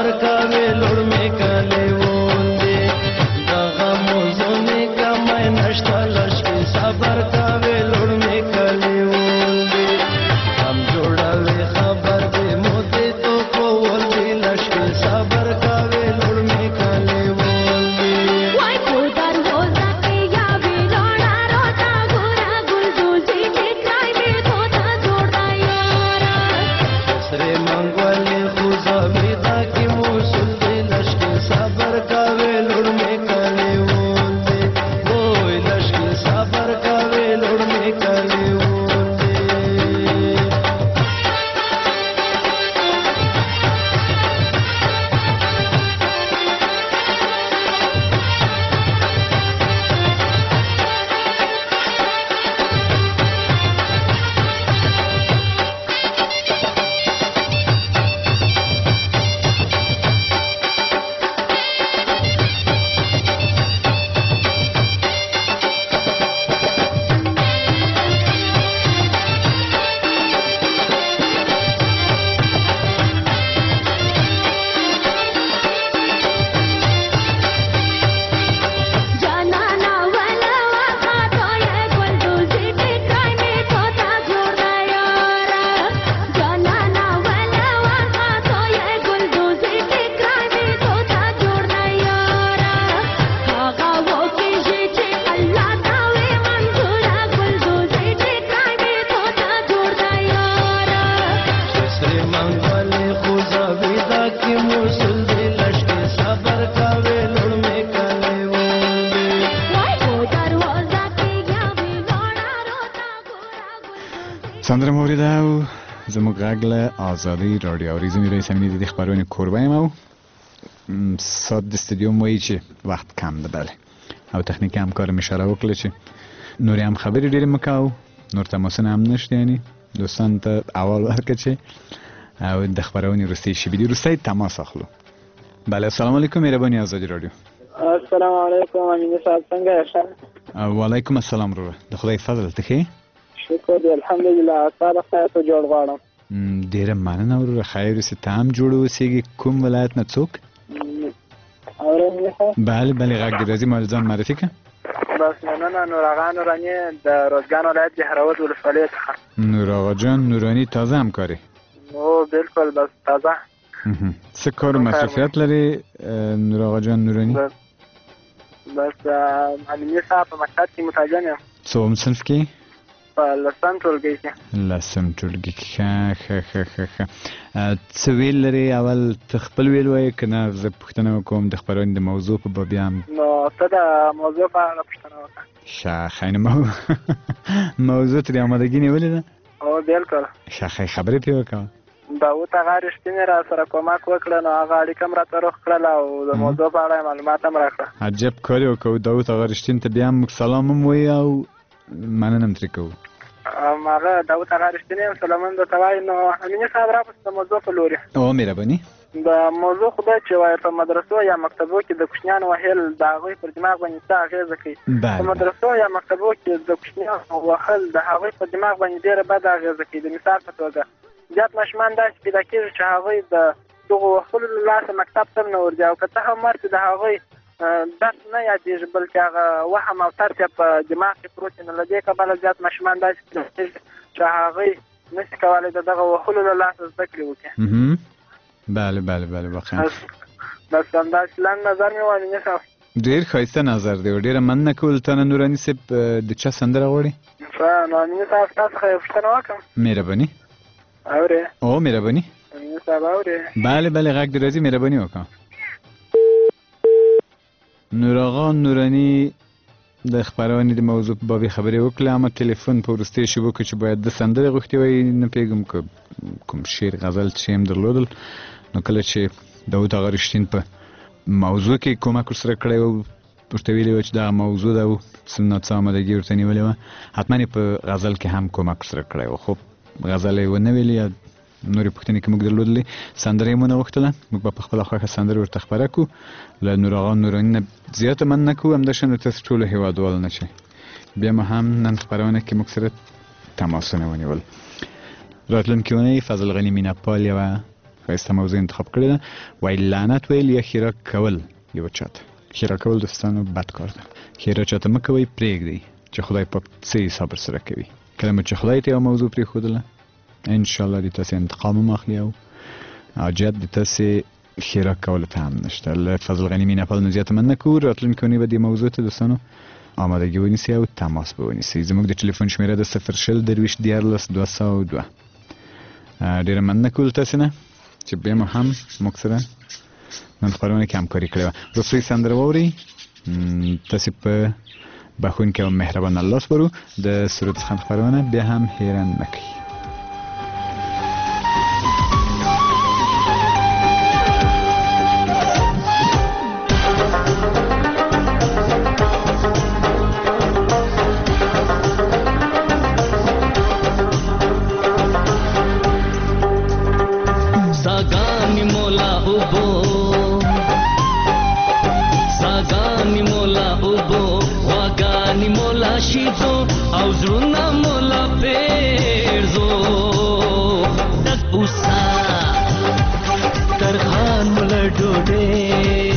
H: کاوي لور می کله وندې دغه موزونه کمه نشته لشکې صبر کاوي لور می کله وندې هم جوړوي خبر دې مو دې تو کول دې لشکې صبر کاوي لور می کله وندې
F: وای کو دروازه کې یا ویلونا روتا ګورا ګلدوزي دې کای می توتا جوړا یارا
H: سره منګولې خو زبیدا کې موصل دې لشکې صبر کاوي لور می کله وندې وای لشکې صبر کاوي لور می کله وندې
F: جانانا ولا وخا تو یہ گلدوزی دې کای می توتا جوړا یارا جانانا ولا وخا تو یہ گلدوزی دې کای می توتا جوړا یارا هغه وو کې چې الله تا وې منظورا گلدوزی دې کای می توتا جوړا یارا
H: سره منګولې خو زبیدا کې موصل دې لشکې صبر کاوي لور می کله وندې
F: وای کو دروازه کې یا ویلونا روتا ګورا ګلدوزي
D: سندره مو اوریده او زموږ غږ له ازادي راډیو اورېدونکو میرې سمینې د دې خبرونې کوربه یم او م، ساعت د استودیو مو وایي چې وخت کم ده بله او تخنیکي همکارم اشاره وکړه چې نورې هم خبرې ډېرې مه کوو نور تماسونه هم نشته یعنې دوستانو ته اول ورکړه چې او د خبرونې وروستۍ شیبې دي وروستی تماس اخلو بله السلام علیکم مهرباني ازادي راډیو
I: السلام علیکم امین صاحب څنګه یاست؟
D: وعلیکم السلام وروره د خدای فضل ته ښې
I: شکر دی الحمدلله ستا د خیر ته جوړ غواړم
D: م، ډېره مننه وروره خیر اوسې ته هم جوړ اوسېږي کوم ولایت نه څوک
I: اورئ مې ښه
D: بله بله غږ دې راځي ما ځان معرفي کړه
I: بس مننه نور آغا نوراني د روزګان ولایت جهرود ولسوالۍ څخه
D: نور آقا جان نورانی تازه همکاری
I: او بالکل بس تازه
D: مهم. څه کار و مصروفیت لري اه، نور آقا جان نورانی
I: بس بس امینی صاحب په مکتب کې متعین یم
D: څوم صنف کې
I: په لسم ټولګي کې
D: لسم ټولګي کې ښه ښه ښه ښه ښه اه، څه ویل لري اول ته خپل ویل وایې که نه زه پوښتنه وکړم د خپرونې د موضوع په باب بیا هم
I: نو ته د موضوع په اړه پوښتنه وکړه
D: ښه ښه نو مو- موضوع ترې آمادګي نیولې ده
I: او بالکل
D: ښه ښه خبرې پرې وکړه
I: داود هغه رښتینې را سره کومک وکړه نو هغه اړیکه هم راته روغ کړله او د موضوع په اړه یې معلومات هم راکړه
D: عجب کار یې وکړو داود هغه رښتین ته بیا هم موږ سلام هم وایي او مننه هم ترې کوو
I: ام هغه داود هغه رښتینې یم سلامون درته وایي نو امیني صاحب راپسې د موضوع په لوري
D: او مهرباني
I: د موضوع خو دا چې وایي په مدرسو یا مکتبو کې د کوچنیانو وهل د هغوی پر دماغ باندې څه اغېزه کوي
D: بله
I: په مدرسو یا مکتبو کې د کوچنیانو وهل د هغوی په دماغ باندې ډېره بده اغېزه کوي د مثال په توګه زیات ماشومان داسې پیدا کېږي چې هغوی د دغو وهلو له لاسه مکتب ته نه ورځي او که څه هم ورته د هغوی درس نه یادېږي بلکې هغه وهم او ترس یې په دماغ کې پروت وي نو له دې کبله زیات ماشومان داسې پیدا کېږي چې هغوی نشي کولی د دغه وهلو له لاسه زده کړې وکړي
D: مهم. بله بله بله واقعا
I: بس همداسې لنډ نظر مې و امیني صاحب
D: ډېر ښایسته نظر دی او ډېره مننه کول تا نه نوراني صاحب اه، د چا سندره غواړي
I: ښه نو امیني صاحب ستا څخه یو پوښتنه وکړم
D: مهرباني
I: اورې
D: او مهرباني
I: امیني صاحب اورې
D: بله بله غږ دې راځي مهرباني وکړه نور آقا نوراني د خپرونې د موضوع په باب خبرې وکړه اما تلیفون په وروستیو شېبو کې چې باید د سندرې غوښتې وای نه پوهېږم که کوم شعر غزل څه شی هم درلودل نو کله چې داود هغه رښتین په موضوع کې کومک ورسره کړی و ورته ویلي وه چې دغه موضوع ده او څه نه څه آمادګي ورته نیولې وه حتما یې په غزل کې هم کومک ورسره کړی و خو غزل یې ونه ویلې یا نورې پوښتنې کې موږ درلودلې سندره یې مونه غوښتله موږ به په خپله خوښه سندرې ورته خپره کړو له نور آقا نوراني نه زیاته مننه کوو همداشان ورته ټولو هېوادوالو نه چې بیا مو هم نن خپرونه کې موږ سره تماسونه ونیول راتلونکې اونۍ فضل غني میناپال یوه ښایسته موضوع انتخاب کړې ده. وایي لعنت ویل یا ښیرا کول یو چاته. ښیرا کول دوستانو بد کار ده. ښیرا چاته مه کوئ، پرېږدئ چې خدای پاک څه حساب سره کوي. کله مو چې خدای ته یو موضوع پرېښودله انشاءالله د تاسې انتقام هم اخلي او حاجت د تاسې ښیرا کولو ته هم نشته. له فضل غني مینه پال نه زیاته مننه کوو. راتلونکې اونۍ به دې موضوع ته دوستانو آمادګي ونیسئ او تماس به ونیسئ. زموږ د ټلیفون شمېره د صفر شل درویشت دیارلس دوه سوه دوه. ډېره مننه کوو تاسې نه چې بیا مو هم موږ سره نن خپرونه کې همکاري کړې وه. وروستۍ سندره واورئ. تاسې په بخښونکي او مهربان الله سپارو. د سرود څخه خپرونه بیا هم هیره نه کوي.
H: او زړونه مولا پیرزو دک اوسا ترخان مولا ډوډۍ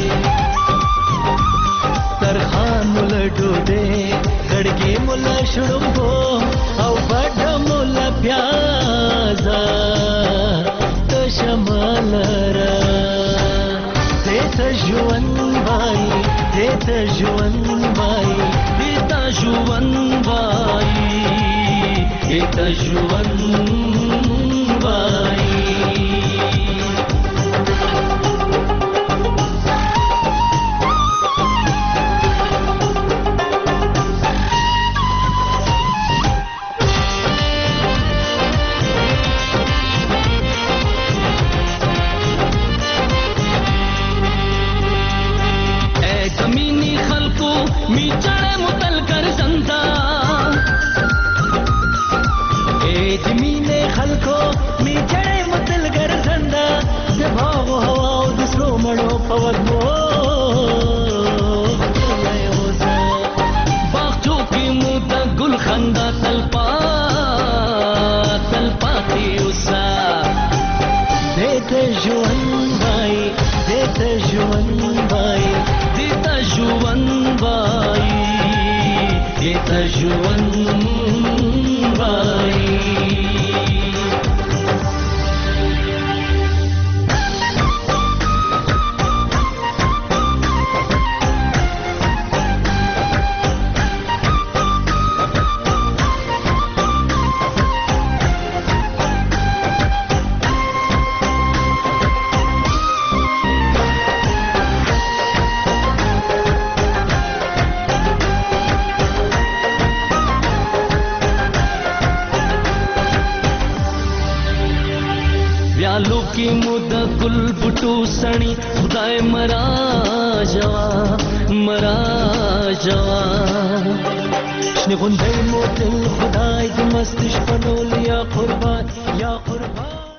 H: ترخان مولا ډوډۍ کړګي مولا شړمبو او بډ مولا پیازا د شمال را دته ژوند وای دته ژوند وای دته ژوند وای دته ژوند وای की मुद गुल बुटू सणी खुदाए मरा जवा मरा जवा شنه غونډې مو تل خدای د مستش پنول یا قربان یا قربان